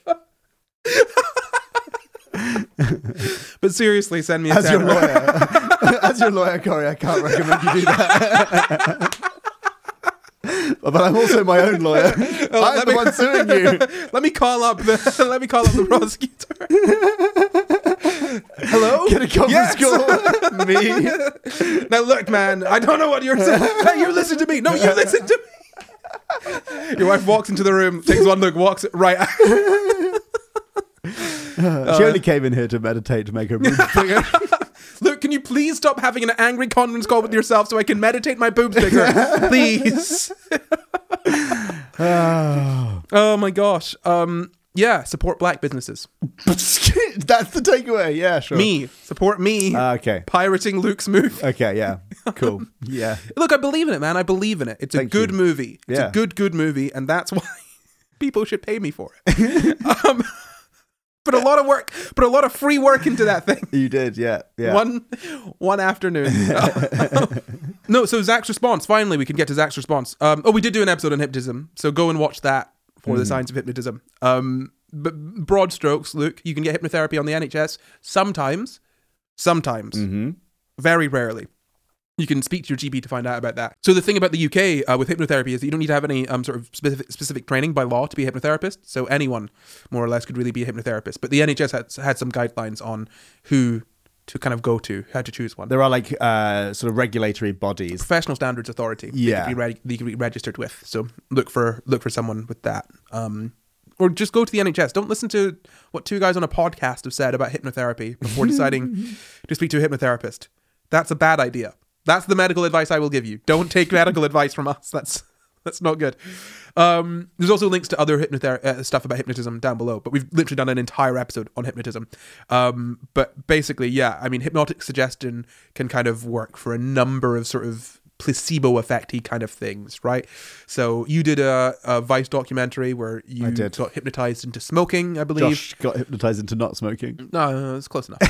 But seriously, send me a As your tenner. lawyer, as your lawyer, Corey, I can't recommend you do that. But I'm also my own lawyer. Oh, I'm let the me- one suing you. Let me call up the. Let me call up the prosecutor. Hello. Get a conference Yes. call. Me. Now look, man. I don't know what you're saying. Hey, you listen to me. No, you listen to me. Your wife walks into the room, takes one look, walks right out. she only came in here to meditate to make her boobs bigger. Luke, can you please stop having an angry conference call with yourself so I can meditate my boobs bigger? Please. Oh my gosh. Um, yeah, support black businesses. That's the takeaway. Yeah, sure. Me. Support me. Ah, okay. Pirating Luke's movie. Okay, yeah. Cool. Yeah. Look, I believe in it, man. I believe in it. It's a Thank good you. movie. It's Yeah. a good, good movie, and that's why people should pay me for it. um, put a lot of work, put a lot of free work into that thing. You did, yeah. Yeah. One, one afternoon. No, so Zach's response. Finally, we can get to Zach's response. Um, oh, we did do an episode on hypnotism, so go and watch that for Mm. the science of hypnotism. Um, but broad strokes, Luke, you can get hypnotherapy on the N H S sometimes, sometimes, Mm-hmm. very rarely. You can speak to your G P to find out about that. So the thing about the U K uh, with hypnotherapy is that you don't need to have any um, sort of specific, specific training by law to be a hypnotherapist. So anyone, more or less, could really be a hypnotherapist. But the N H S had, had some guidelines on who to kind of go to, how to choose one. There are like uh, sort of regulatory bodies. Professional Standards Authority. Yeah. They could be, reg- they could be registered with. So look for look for someone with that. Um, or just go to the N H S. Don't listen to what two guys on a podcast have said about hypnotherapy before deciding to speak to a hypnotherapist. That's a bad idea. That's the medical advice I will give you. Don't take medical advice from us. That's that's not good. Um, there's also links to other hypnother- uh, stuff about hypnotism down below, but we've literally done an entire episode on hypnotism. Um, but basically, yeah, I mean, hypnotic suggestion can kind of work for a number of sort of placebo effect-y kind of things, right? So you did a, a Vice documentary where you I did. got hypnotized into smoking, I believe. Josh got hypnotized into not smoking. No, no, it's close enough.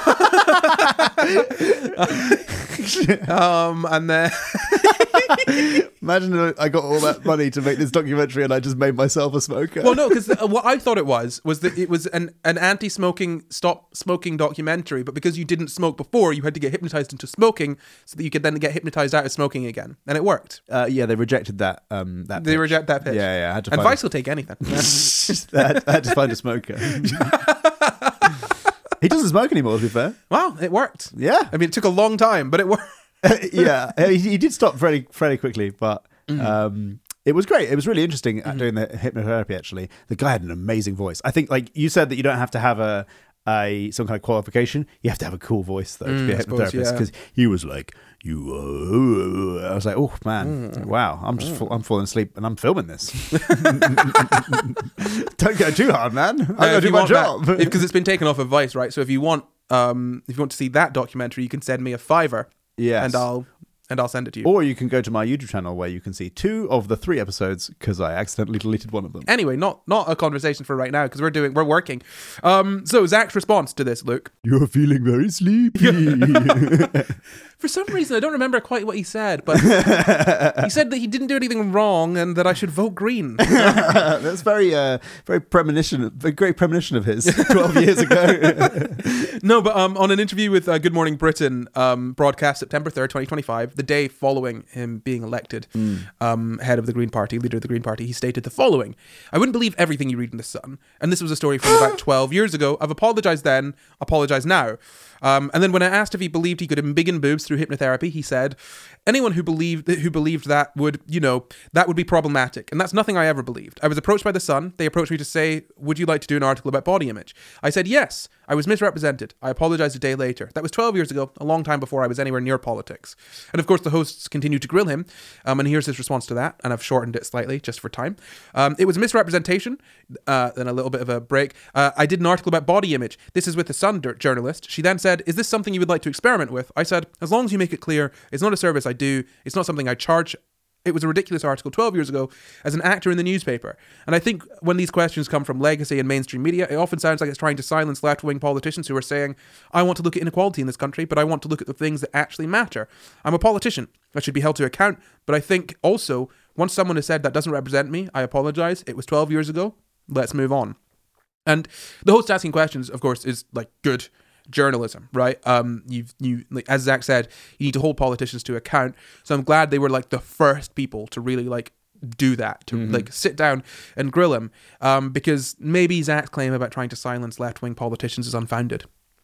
um, and then Imagine I got all that money to make this documentary and I just made myself a smoker. well, no, because what I thought it was was that it was an, an anti-smoking, stop smoking documentary, but because you didn't smoke before, you had to get hypnotized into smoking so that you could then get hypnotized out of smoking again, and it worked. Uh, yeah, they rejected that. Um, that They pitch. reject that pitch. Yeah, yeah. I had to And find Vice will take anything. I, had, I had to find a smoker. He doesn't smoke anymore, to be fair. Wow, it worked. Yeah. I mean, it took a long time, but it worked. yeah, he, he did stop fairly, fairly quickly, but Mm-hmm. um, it was great. It was really interesting at doing the hypnotherapy, actually. The guy had an amazing voice. I think, like you said, that you don't have to have a, a some kind of qualification. You have to have a cool voice, though, to be a Mm, I suppose, hypnotherapist. yeah. Because he was like, you, uh, I was like, oh, man, Mm. wow, I'm just fall, I'm falling asleep and I'm filming this. Don't go too hard, man. I'm Uh, going to if do you my want job. that- because it's been taken off of Vice, right? So if you want, um, if you want to see that documentary, you can send me a fiver, Yes. and I'll and I'll send it to you. Or you can go to my YouTube channel where you can see two of the three episodes because I accidentally deleted one of them. Anyway, not not a conversation for right now because we're doing we're working. Um, so Zach's response to this, Luke. You're feeling very sleepy. For some reason, I don't remember quite what he said, but he said that he didn't do anything wrong and that I should vote Green. That's very, uh, very premonition, a great premonition of his twelve years ago. No, but um, on an interview with uh, Good Morning Britain, um, broadcast September third, twenty twenty-five, the day following him being elected um, head of the Green Party, leader of the Green Party, he stated the following: "I wouldn't believe everything you read in The Sun." And this was a story from about twelve years ago. I've apologised then, apologise now. Um, and then when I asked if he believed he could embiggen boobs through hypnotherapy, he said, anyone who believed who believed that would, you know, that would be problematic. And that's nothing I ever believed. I was approached by The Sun. They approached me to say, would you like to do an article about body image? I said, yes. I was misrepresented. I apologized a day later. That was twelve years ago, a long time before I was anywhere near politics. And of course, the hosts continued to grill him. Um, and here's his response to that. And I've shortened it slightly just for time. Um, it was a misrepresentation. Uh, then a little bit of a break. Uh, I did an article about body image. This is with the Sun journalist. She then said, is this something you would like to experiment with? I said, as long as you make it clear, it's not a service I do. It's not something I charge. It was a ridiculous article twelve years ago as an actor in the newspaper. And I think when these questions come from legacy and mainstream media, it often sounds like it's trying to silence left-wing politicians who are saying, I want to look at inequality in this country, but I want to look at the things that actually matter. I'm a politician. I should be held to account. But I think also, once someone has said that doesn't represent me, I apologize. It was twelve years ago. Let's move on. And the host asking questions, of course, is like good journalism, right? Um, you've you like, as Zach said, you need to hold politicians to account. So I'm glad they were like the first people to really like do that, to mm-hmm. like sit down and grill him, um, because maybe Zach's claim about trying to silence left-wing politicians is unfounded.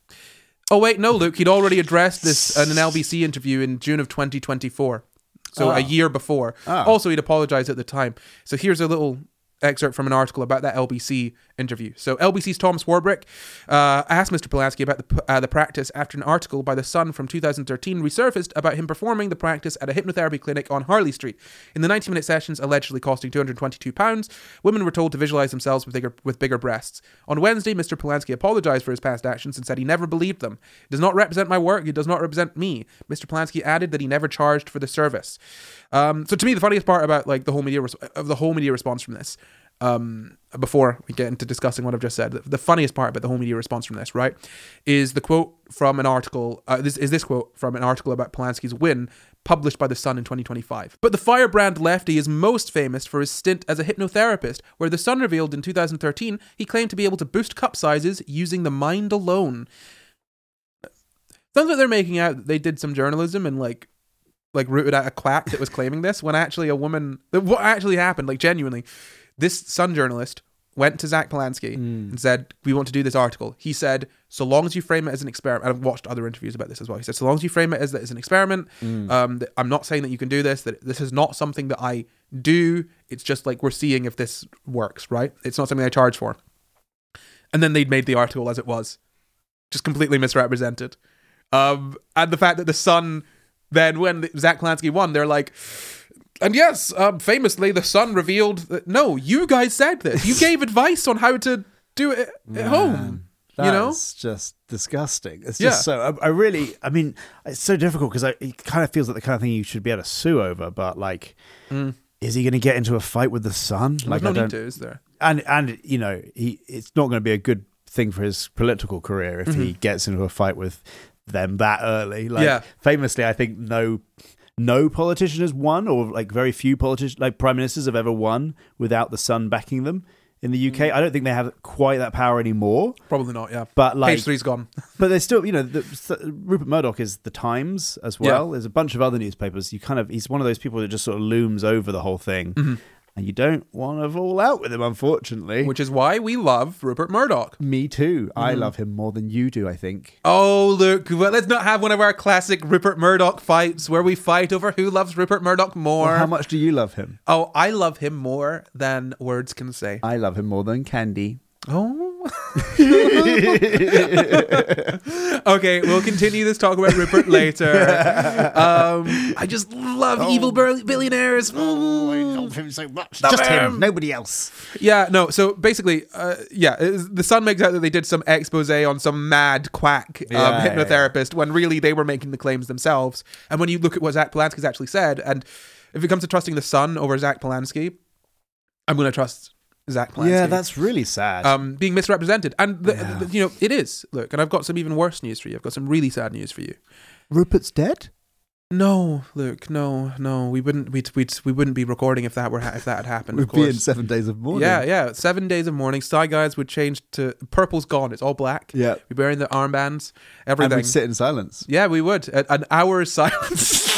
Oh wait, no, Luke, he'd already addressed this in an L B C interview in June of twenty twenty-four, so oh. a year before. Oh. Also, he'd apologized at the time. So here's a little excerpt from an article about that L B C interview. So L B C's Tom Swarbrick uh, asked Mister Polanski about the uh, the practice after an article by The Sun from two thousand thirteen resurfaced about him performing the practice at a hypnotherapy clinic on Harley Street. In the ninety-minute sessions, allegedly costing two hundred twenty-two pounds, women were told to visualize themselves with bigger, with bigger breasts. On Wednesday, Mister Polanski apologized for his past actions and said he never believed them. It does not represent my work. It does not represent me. Mister Polanski added that he never charged for the service. Um, so to me, the funniest part about like the whole media res- of the whole media response from this, um, before we get into discussing what I've just said, the, the funniest part about the whole media response from this, right, is the quote from an article. Uh, this is this quote from an article about Polanski's win published by The Sun in twenty twenty-five. But the firebrand lefty is most famous for his stint as a hypnotherapist, where The Sun revealed in two thousand thirteen he claimed to be able to boost cup sizes using the mind alone. Sounds like they're making out that they did some journalism and like like rooted out a quack that was claiming this, when actually a woman... What actually happened, like genuinely, this Sun journalist went to Zach Polanski mm. and said, we want to do this article. He said, so long as you frame it as an experiment, and I've watched other interviews about this as well. He said, so long as you frame it as, as an experiment, mm. um, that I'm not saying that you can do this, that this is not something that I do. It's just like, we're seeing if this works, right? It's not something I charge for. And then they'd made the article as it was, just completely misrepresented. Um, and the fact that the Sun, then when Zach Polanski won, they're like, and yes, um, famously, the Sun revealed that, no, you guys said this. You gave advice on how to do it at Man, home. You know? That's just disgusting. It's just Yeah. so, I, I really, I mean, it's so difficult because it kind of feels like the kind of thing you should be able to sue over, but like, Mm. is he going to get into a fight with the Sun? There's Like, no I need don't, to, is there? and, and, you know, he, it's not going to be a good thing for his political career if he gets into a fight with them that early. Like, Yeah. famously, I think no... No politician has won, or like very few politicians, like prime ministers, have ever won without the Sun backing them in the U K. I don't think they have quite that power anymore. Probably not, yeah. But like, Page three's gone. but there's still, you know, the, Rupert Murdoch is the Times as well. There's a bunch of other newspapers. You kind of, he's one of those people that just sort of looms over the whole thing. Mm-hmm. And you don't want to fall out with him, unfortunately. Which is why we love Rupert Murdoch. Me too. I love him more than you do, I think. Oh, look, well, let's not have one of our classic Rupert Murdoch fights where we fight over who loves Rupert Murdoch more. Well, how much do you love him? Oh, I love him more than words can say. I love him more than Candy. Oh. Okay, we'll continue this talk about Rupert later. Um, I just love Oh. evil bil- billionaires. Oh, I love him so much. Love Just him. him. Nobody else. Yeah, no, so basically, uh, yeah, it was- the Sun makes out that they did some expose on some mad quack um, Yeah, hypnotherapist when really they were making the claims themselves. And when you look at what Zach Polanski's actually said, and if it comes to trusting the Sun over Zach Polanski, I'm going to trust Zach Polanski. Yeah, that's really sad. Um, being misrepresented. And, the, Yeah. the- you know, it is. Look, and I've got some even worse news for you. I've got some really sad news for you. Rupert's dead? No, Luke, no, no. We wouldn't we'd, we'd, we wouldn't be recording if that were ha- if that had happened, of We'd be in course. seven days of mourning. Yeah, yeah. Seven days of mourning. Sty Guys would change to... Purple's gone. It's all black. Yeah. We'd be wearing the armbands. And Everything. we'd sit in silence. Yeah, we would. A- An hour's silence.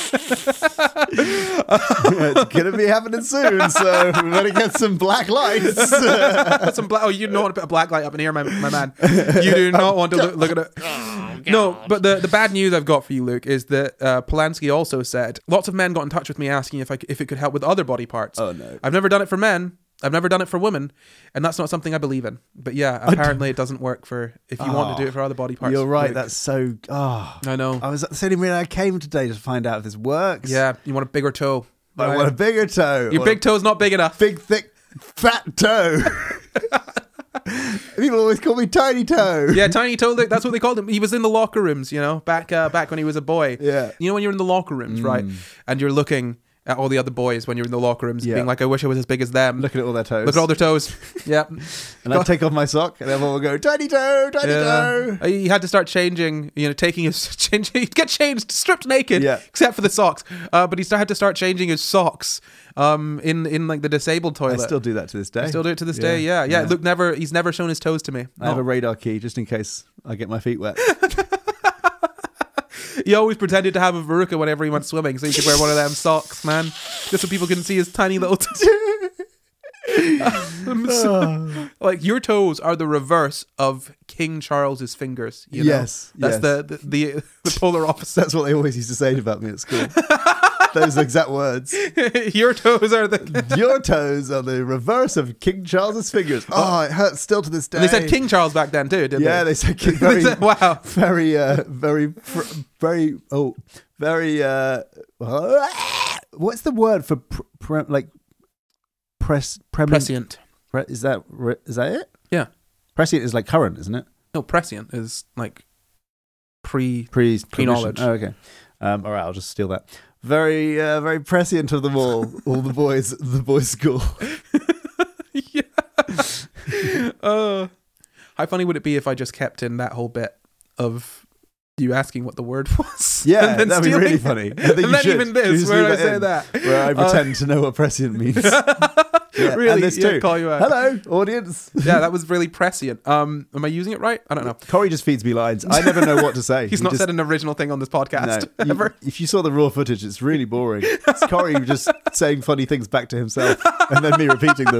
It's going to be happening soon, so we better get some black lights. Some black. Oh, you don't want to put a black light up in here, my, my man. You do not want to look, look at it. No, but the, the bad news I've got for you, Luke, is that uh, Polanski also said lots of men got in touch with me asking if I c- if it could help with other body parts. Oh, no. I've never done it for men. I've never done it for women, and that's not something I believe in. But yeah, apparently it doesn't work for if you want to do it for other body parts. You're right. Luke. That's so... Oh, I know. I was that's the only reason I came today to find out if this works. Yeah, you want a bigger toe. I want a bigger toe. Your I big want toe's not big enough. a big, thick, fat toe. People always call me Tiny Toe. Yeah, Tiny Toe. Luke, that's what they called him. He was in the locker rooms, you know, back uh, back when he was a boy. Yeah. You know when you're in the locker rooms, right, and you're looking at all the other boys when you're in the locker rooms, Yeah. being like, I wish I was as big as them. Looking at all their toes. Look at all their toes. Yeah. And I take off my sock, and everyone will go, Tiny Toe, Tiny Toe. Yeah. He had to start changing, you know, taking his change. He'd get changed, stripped naked, Yeah. except for the socks. Uh, but he still had to start changing his socks um, in in like the disabled I toilet. still do that to this day. I still do it to this day. Yeah, yeah. Luke never. He's never shown his toes to me. I have No. a radar key just in case I get my feet wet. He always pretended to have a verruca whenever he went swimming, so he could wear one of them socks, man, just so people couldn't see his tiny little toes. Um, so- like your toes are the reverse of King Charles's fingers. You know? Yes, that's yes. the, the the the polar opposite. That's what they always used to say about me at school. Those exact words. Your toes are the. Your toes are the reverse of King Charles's fingers. Oh, it hurts still to this day. And they said King Charles back then too, didn't Yeah, they? they said King. Very, said- wow. very, uh, very, fr- very. Oh, very. Uh, what's the word for pr- pre- like press? Premin- Prescient. Pre- is that re- is that it? Yeah. Prescient is like current, isn't it? No, prescient is like pre. Pre Pre-knowledge. Oh, okay. Um, all right, I'll just steal that. Very, uh, very prescient of them all. All the boys, the boys' school. Yeah. uh, how funny would it be if I just kept in that whole bit of you asking what the word was. Yeah, and then that'd be stealing really it. funny. I And think you then should. even You this, just where leave I that say in, that. where I pretend to know what prescient means. Yeah, Really? and this Yeah, too. call you out. Hello, audience. Yeah, that was really prescient. Um, am I using it right? I don't know. Corey just feeds me lines. I never know what to say. He's He not just, said an original thing on this podcast no, you- ever. if you saw the raw footage, it's really boring. It's Corey just saying funny things back to himself and then me repeating them.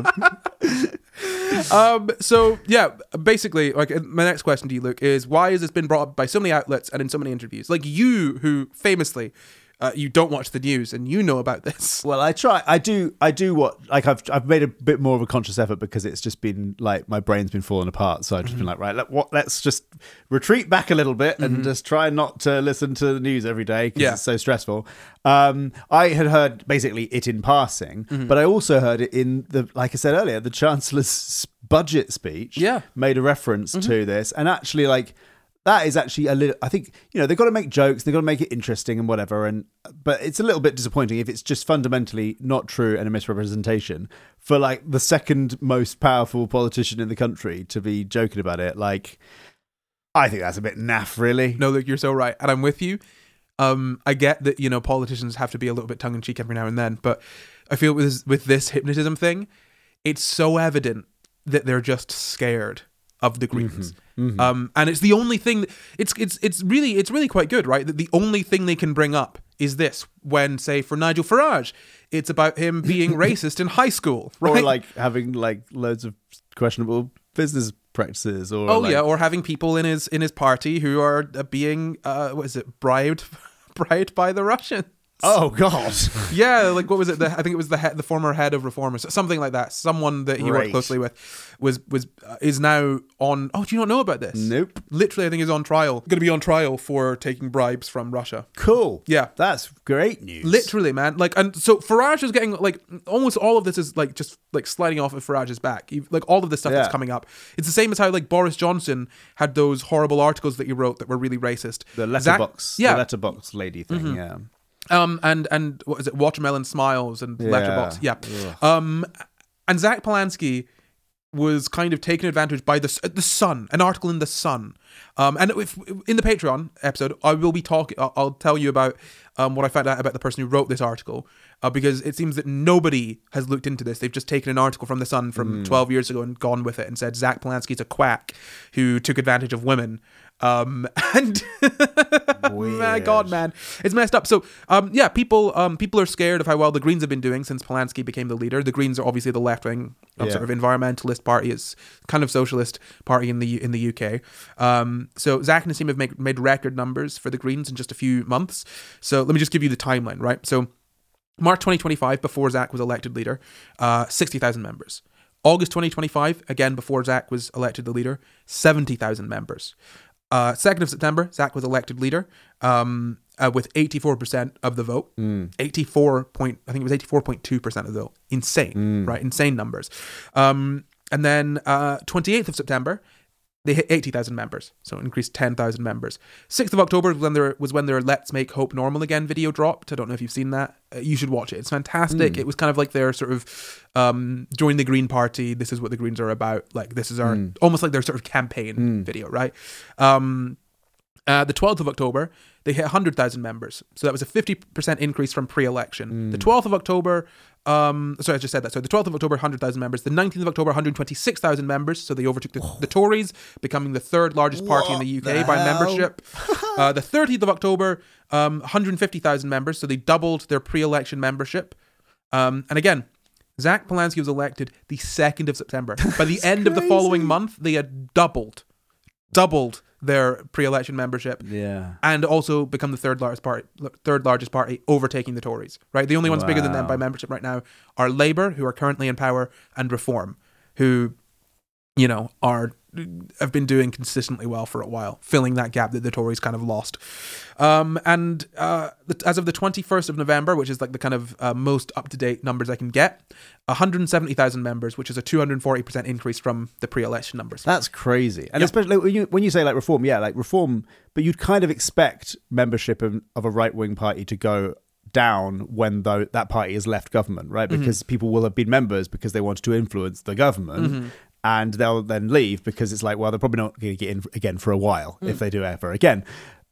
Um, so yeah, basically, like my next question to you, Luke, is why has this been brought up by so many outlets and in so many interviews? Like you, who famously, uh, you don't watch the news and you know about this. Well, I try. I do. I do what like I've I've made a bit more of a conscious effort because it's just been like my brain's been falling apart. So I've just Mm-hmm. been like, right, let, what? Let's just retreat back a little bit and just try not to listen to the news every day because Yeah. it's so stressful. Um, I had heard basically it in passing, Mm-hmm. but I also heard it in the like I said earlier, the Chancellor's budget speech. Yeah. made a reference to this, and actually like. That is actually a little. I think you know they've got to make jokes, they've got to make it interesting and whatever. And but it's a little bit disappointing if it's just fundamentally not true and a misrepresentation for like the second most powerful politician in the country to be joking about it. Like, I think that's a bit naff, really. No, Luke, you're so right, and I'm with you. Um, I get that you know politicians have to be a little bit tongue in cheek every now and then, but I feel with this, with this hypnotism thing, it's so evident that they're just scared of the Greens. Mm-hmm. Mm-hmm. Um, and it's the only thing that, it's it's it's really it's really quite good, right? That the only thing they can bring up is this. When, say, for Nigel Farage, it's about him being racist in high school, right? Or like having like loads of questionable business practices, or oh like, yeah, or having people in his in his party who are uh, being uh, what is it, bribed bribed by the Russians. oh god, Yeah, like what was it? The, I think it was the head, the former head of Reformers, something like that. Someone that he worked Right. closely with was was uh, is now on. Oh, do you not know about this? Nope. Literally, I think is on trial. Going to be on trial for taking bribes from Russia. cool. Yeah. that's great news. Literally, man. Like, and so Farage is getting like almost all of this is like just like sliding off of Farage's back. He- Like all of this stuff Yeah. that's coming up. It's the same as how like Boris Johnson had those horrible articles that he wrote that were really racist. the Zach- letterbox, yeah. the letterbox lady thing. Yeah. Um, and and what is it? Watermelon Smiles and Yeah. Letterbox. Yeah. Um, and Zach Polanski was kind of taken advantage by the the Sun, an article in the Sun. Um, and if, in the Patreon episode, I will be talking. I'll, I'll tell you about um what I found out about the person who wrote this article, uh, because it seems that nobody has looked into this. They've just taken an article from the Sun from twelve years ago and gone with it and said Zach Polanski's a quack who took advantage of women. Um, and my God, man, it's messed up. So, um, yeah, people, um, people are scared of how well the Greens have been doing since Polanski became the leader. The Greens are obviously the left wing, um, Yeah. sort of environmentalist party, is kind of socialist party in the in the U K. Um, so Zach and his team have made made record numbers for the Greens in just a few months. So let me just give you the timeline, right? So March twenty twenty-five, before Zach was elected leader, uh, sixty thousand members. August twenty twenty-five, again before Zach was elected the leader, seventy thousand members. Uh, second of September, Zach was elected leader um, uh, with eighty-four percent of the vote. Mm. eighty-four point, I think it was eighty-four point two percent of the vote. Insane, Mm. right? Insane numbers. Um, and then uh, twenty-eighth of September, they hit eighty thousand members, so it increased ten thousand members. sixth of October was when their was when their Let's Make Hope Normal Again video dropped. I don't know if you've seen that. Uh, you should watch it. It's fantastic. Mm. It was kind of like their sort of um, join the Green Party. This is what the Greens are about. Like this is our Mm. almost like their sort of campaign Mm. video, right? Um, uh, the twelfth of October, they hit one hundred thousand members. So that was a fifty percent increase from pre-election. Mm. The twelfth of October, um, sorry, I just said that. So the twelfth of October, one hundred thousand members. The nineteenth of October, one hundred twenty-six thousand members. So they overtook the, the Tories, becoming the third largest party in the U K the by hell? membership. uh, the thirtieth of October, um, one hundred fifty thousand members. So they doubled their pre-election membership. Um, and again, Zach Polanski was elected the second of September. By the end of the following month, they had doubled, doubled their pre-election membership, Yeah. and also become the third largest party, third largest party, overtaking the Tories. Right, the only ones bigger than them Wow. by membership right now are Labour, who are currently in power, and Reform, who, you know, are have been doing consistently well for a while, filling that gap that the Tories kind of lost. Um, and uh, as of the twenty-first of November, which is like the kind of uh, most up-to-date numbers I can get, one hundred seventy thousand members, which is a two hundred forty percent increase from the pre-election numbers. That's crazy. And Yeah. especially when you, when you say like reform, yeah, like reform, but you'd kind of expect membership of, of a right-wing party to go down when though that party has left government, right? Because people will have been members because they wanted to influence the government. And they'll then leave because it's like, well, they're probably not going to get in again for a while if they do ever again.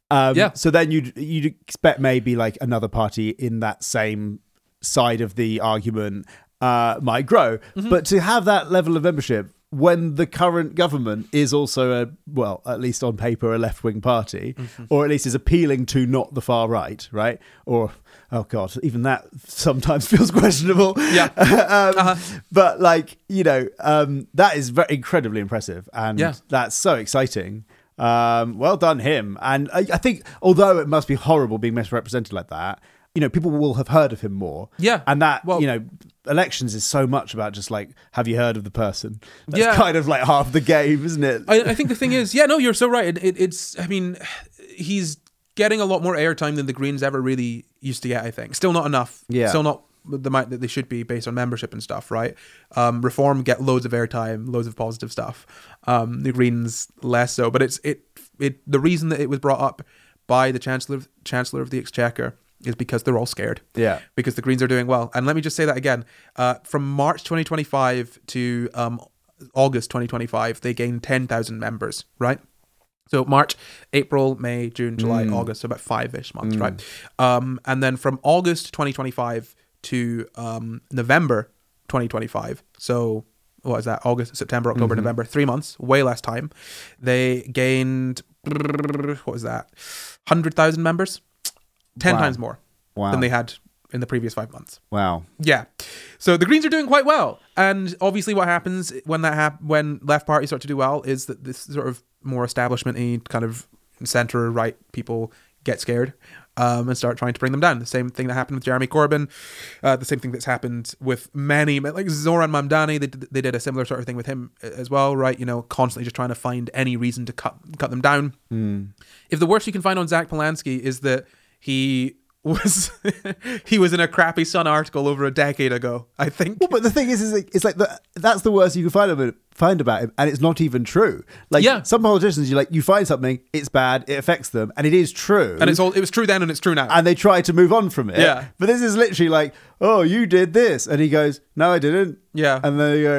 Um, Yeah. So then you'd you'd expect maybe like another party in that same side of the argument uh, might grow, Mm-hmm. but to have that level of membership when the current government is also a, well, at least on paper, a left-wing party, Mm-hmm. or at least is appealing to not the far right, right? Or, oh God, even that sometimes feels questionable. Yeah. um, Uh-huh. But like, you know, um, that is very incredibly impressive. And Yeah. that's so exciting. Um, well done him. And I, I think, although it must be horrible being misrepresented like that, you know, people will have heard of him more. Yeah. And that, Well- you know, elections is so much about just like, have you heard of the person? That's Yeah. kind of like half the game, isn't it? I, I think the thing is, yeah, no, you're so right. It, it, it's, I mean, he's getting a lot more airtime than the Greens ever really used to get, I think. Still not enough. Yeah. Still not the amount that they should be based on membership and stuff, right? Um, Reform get loads of airtime, loads of positive stuff. Um, the Greens less so. But it's it it the reason that it was brought up by the Chancellor Chancellor of the Exchequer is because they're all scared. Yeah. Because the Greens are doing well. And let me just say that again. Uh, from March twenty twenty-five to um, August twenty twenty-five, they gained ten thousand members, right? So March, April, May, June, July, Mm. August, so about five-ish months, right? Um, and then from August twenty twenty-five to um, November twenty twenty-five, so what is that? August, September, October, Mm-hmm. November, three months, way less time. They gained, what was that? one hundred thousand members, ten Wow. times more Wow. than they had in the previous five months. Wow. Yeah. So the Greens are doing quite well. And obviously what happens when that hap- when left parties start to do well is that this sort of more establishment-y kind of centre right people get scared um, and start trying to bring them down. The same thing that happened with Jeremy Corbyn, uh, the same thing that's happened with many, like Zoran Mamdani, they did, they did a similar sort of thing with him as well, right? You know, constantly just trying to find any reason to cut cut them down. Mm. If the worst you can find on Zach Polanski is that he was he was in a Crappy Sun article over a decade ago, I think. Well, but the thing is, is like, it's like the, that's the worst you can find about, find about him, and it's not even true. Like Yeah. some politicians, you like you find something, it's bad, it affects them, and it is true, And it's all it was true then and it's true now. and they try to move on from it. Yeah. But this is literally like, oh, you did this, and he goes, no, I didn't. Yeah. And then you go,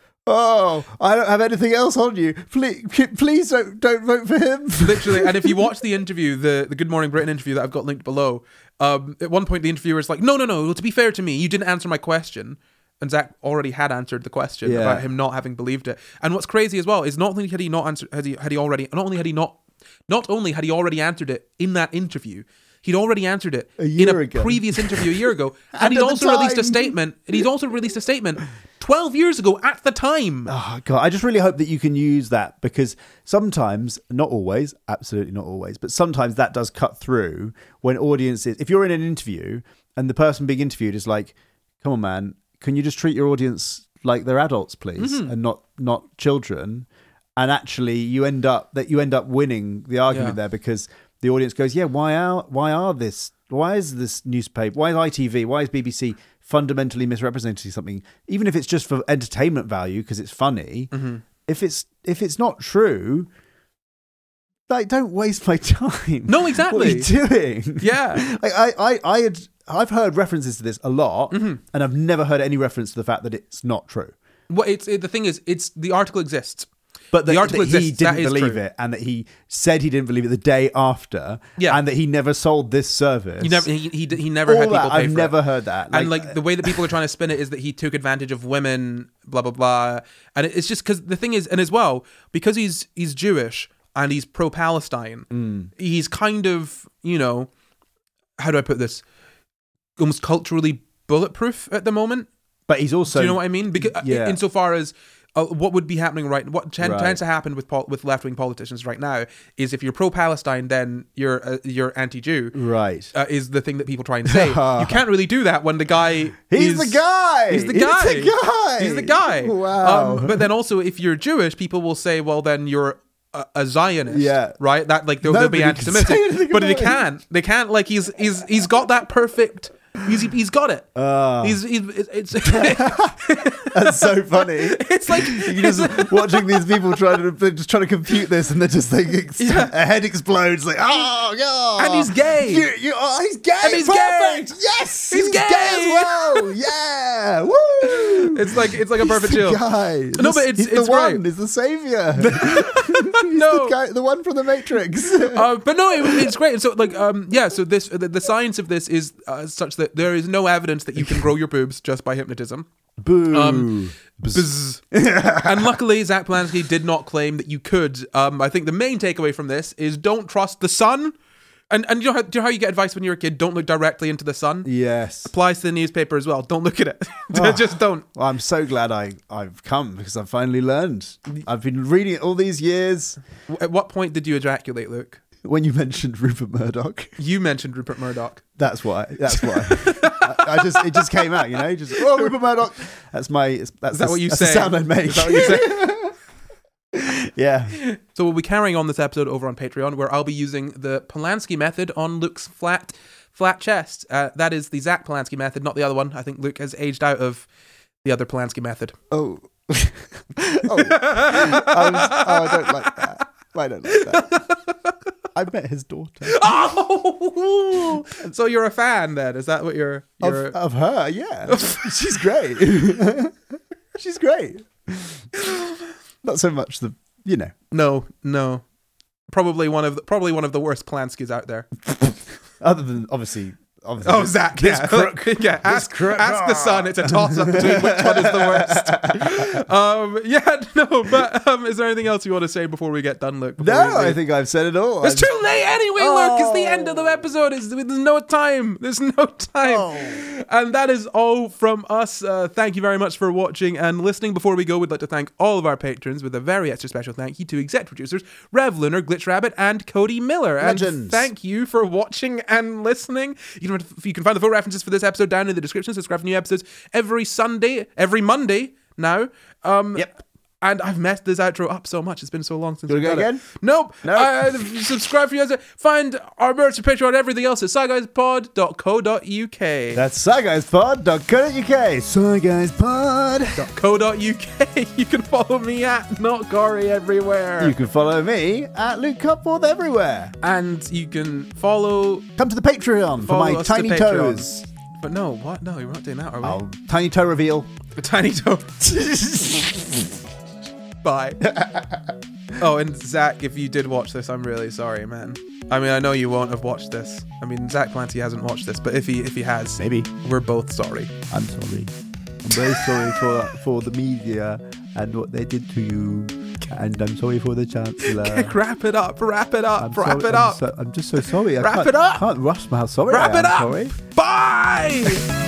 oh, I don't have anything else on you. Please, please don't don't vote for him. Literally. And if you watch the interview, the, the Good Morning Britain interview that I've got linked below, um, at one point the interviewer's like, no, no, no, well, to be fair to me, you didn't answer my question. And Zach already had answered the question Yeah. about him not having believed it. And what's crazy as well is not only had he not answered, had he, had he already, not only had he not, not only had he already answered it in that interview, he'd already answered it A year in a ago. previous interview a year ago. and And he'd at the also released a time. statement, and he'd also released a statement twelve years ago at the time. Oh, God, I just really hope that you can use that, because sometimes, not always, absolutely not always, but sometimes that does cut through when audiences, if you're in an interview and the person being interviewed is like, come on, man, can you just treat your audience like they're adults, please, Mm-hmm. and not not children? And actually, you end up that you end up winning the argument Yeah. there, because the audience goes, yeah, why are why are this why is this newspaper, why is I T V, why is B B C fundamentally misrepresenting something, even if it's just for entertainment value because it's funny? Mm-hmm. If it's if it's not true, like, don't waste my time. No, exactly. What are you doing? Yeah. Like, I, I, I had, I've heard references to this a lot, Mm-hmm. and I've never heard any reference to the fact that it's not true. Well, it's it, the thing is, it's the article exists. But The that, article that he exists, that didn't is believe true. it, and that he said he didn't believe it the day after, Yeah. and that he never sold this service. He never he he, he never All had people that, pay I've for never it. heard that. and like the way that people are trying to spin it is that he took advantage of women, blah blah blah, and it's just because the thing is, and as well because he's he's Jewish and he's pro-Palestine, Mm. he's kind of, you know, how do I put this, almost culturally bulletproof at the moment. but he's also, Do you know what I mean? Because Yeah. insofar as uh, what would be happening right, what ten- Right. tends to happen with pol- with left wing politicians right now is if you're pro-Palestine, then you're uh, you're anti-Jew. right. Uh, is the thing that people try and say. You can't really do that when the guy He's is, the guy! He's the He's guy. the guy! He's the guy. Wow. Um, but then also, if you're Jewish, people will say, "Well, then you're a, a Zionist." Yeah. Right. That like they'll, they'll be Nobody can say anti-Semitic, anything but they about it. can't. They can't. Like he's he's he's got that perfect. He's he's got it. Ah. He's, he's it's That's so funny. it's like You're just watching these people trying to they're just trying to compute this, and they're just like ex- Yeah. a head explodes, like oh god, And he's gay. You, you, oh, he's gay. And he's Perfect. gay. Yes, He's gay. gay. as well. Yeah. Woo. It's like it's like a perfect He's the chill. guy. No, This- but it's he's it's the one. great. He's the savior. he's No. the guy, the one from the Matrix. Uh, but no, it, it's great. So, like, um, yeah. So this, the, the science of this is uh, such that there is no evidence that you can grow your boobs just by hypnotism. Boo. Um, Bzz. And luckily, Zach Polanski did not claim that you could. Um, I think the main takeaway from this is don't trust the sun. And and you know, how, do you know how you get advice when you're a kid? Don't look directly into the sun. Yes. Applies to the newspaper as well. Don't look at it. Oh. Just don't. Well, I'm so glad I, I've come because I've finally learned. I've been reading it all these years. At what point did you ejaculate, Luke? When you mentioned Rupert Murdoch, You mentioned Rupert Murdoch. that's why. That's why. I, I just it just came out, you know. Just oh, Rupert Murdoch. That's my. That's Is that the, what you that's say? the sound I make. Is that what you say? Yeah. So we'll be carrying on this episode over on Patreon, where I'll be using the Polanski method on Luke's flat, flat chest. Uh, that is the Zach Polanski method, not the other one. I think Luke has aged out of the other Polanski method. Oh. oh. I was, oh, I don't like that. I don't like that. I met his daughter. Oh, so you're a fan then? Is that what you're? you're... Of, of her, yeah. She's great. She's great. Not so much the, you know. No, no. Probably one of the, probably one of the worst Polanskis out there. Other than obviously, obviously. Oh, Zach, this yeah, crook. yeah. Ask, crook. ask the sun. It's a toss up between which one is the worst. um, yeah, no. But um, is there anything else you want to say before we get done, Luke? Before No, we I leave? think I've said it all. It's I'm- too late anyway, Luke. It's the end of the episode. It's, there's no time. There's no time. Oh. And that is all from us. Uh, thank you very much for watching and listening. Before we go, we'd like to thank all of our patrons with a very extra special thank you to exec producers Rev Lunar, Glitch Rabbit, and Cody Miller. And Legends. thank you for watching and listening. You can, you can find the full references for this episode down in the description. Subscribe for new episodes every Sunday, every Monday now. Um, Yep. And I've messed this outro up so much. It's been so long since You we've wanna go done it. again? Nope. No. Uh, subscribe for you guys. Find our merch and Patreon and everything else at sci-guys-pod dot co dot uk. That's sci-guys-pod dot co dot uk. Sci-guys-pod. co dot uk. You can follow me at Not Gory everywhere. You can follow me at Luke Cupforth everywhere. and you can follow Come to the Patreon for Follow my us to tiny Patreon. toes. But no, what? No, we're not doing that, are we? Oh, tiny toe reveal. A tiny toe. Bye. Oh, and Zach, if you did watch this, I'm really sorry, man. I mean, I know you won't have watched this. I mean, Zach Polanski hasn't watched this, but if he if he has, Maybe. we're both sorry. I'm sorry. I'm very sorry for for the media and what they did to you. And I'm sorry for the Chancellor. Wrap it up. Wrap it up. I'm wrap sorry- it I'm up. so- I'm just so sorry. I Wrap can't- it up. can't rush how sorry Wrap I am. it up. Sorry. Bye.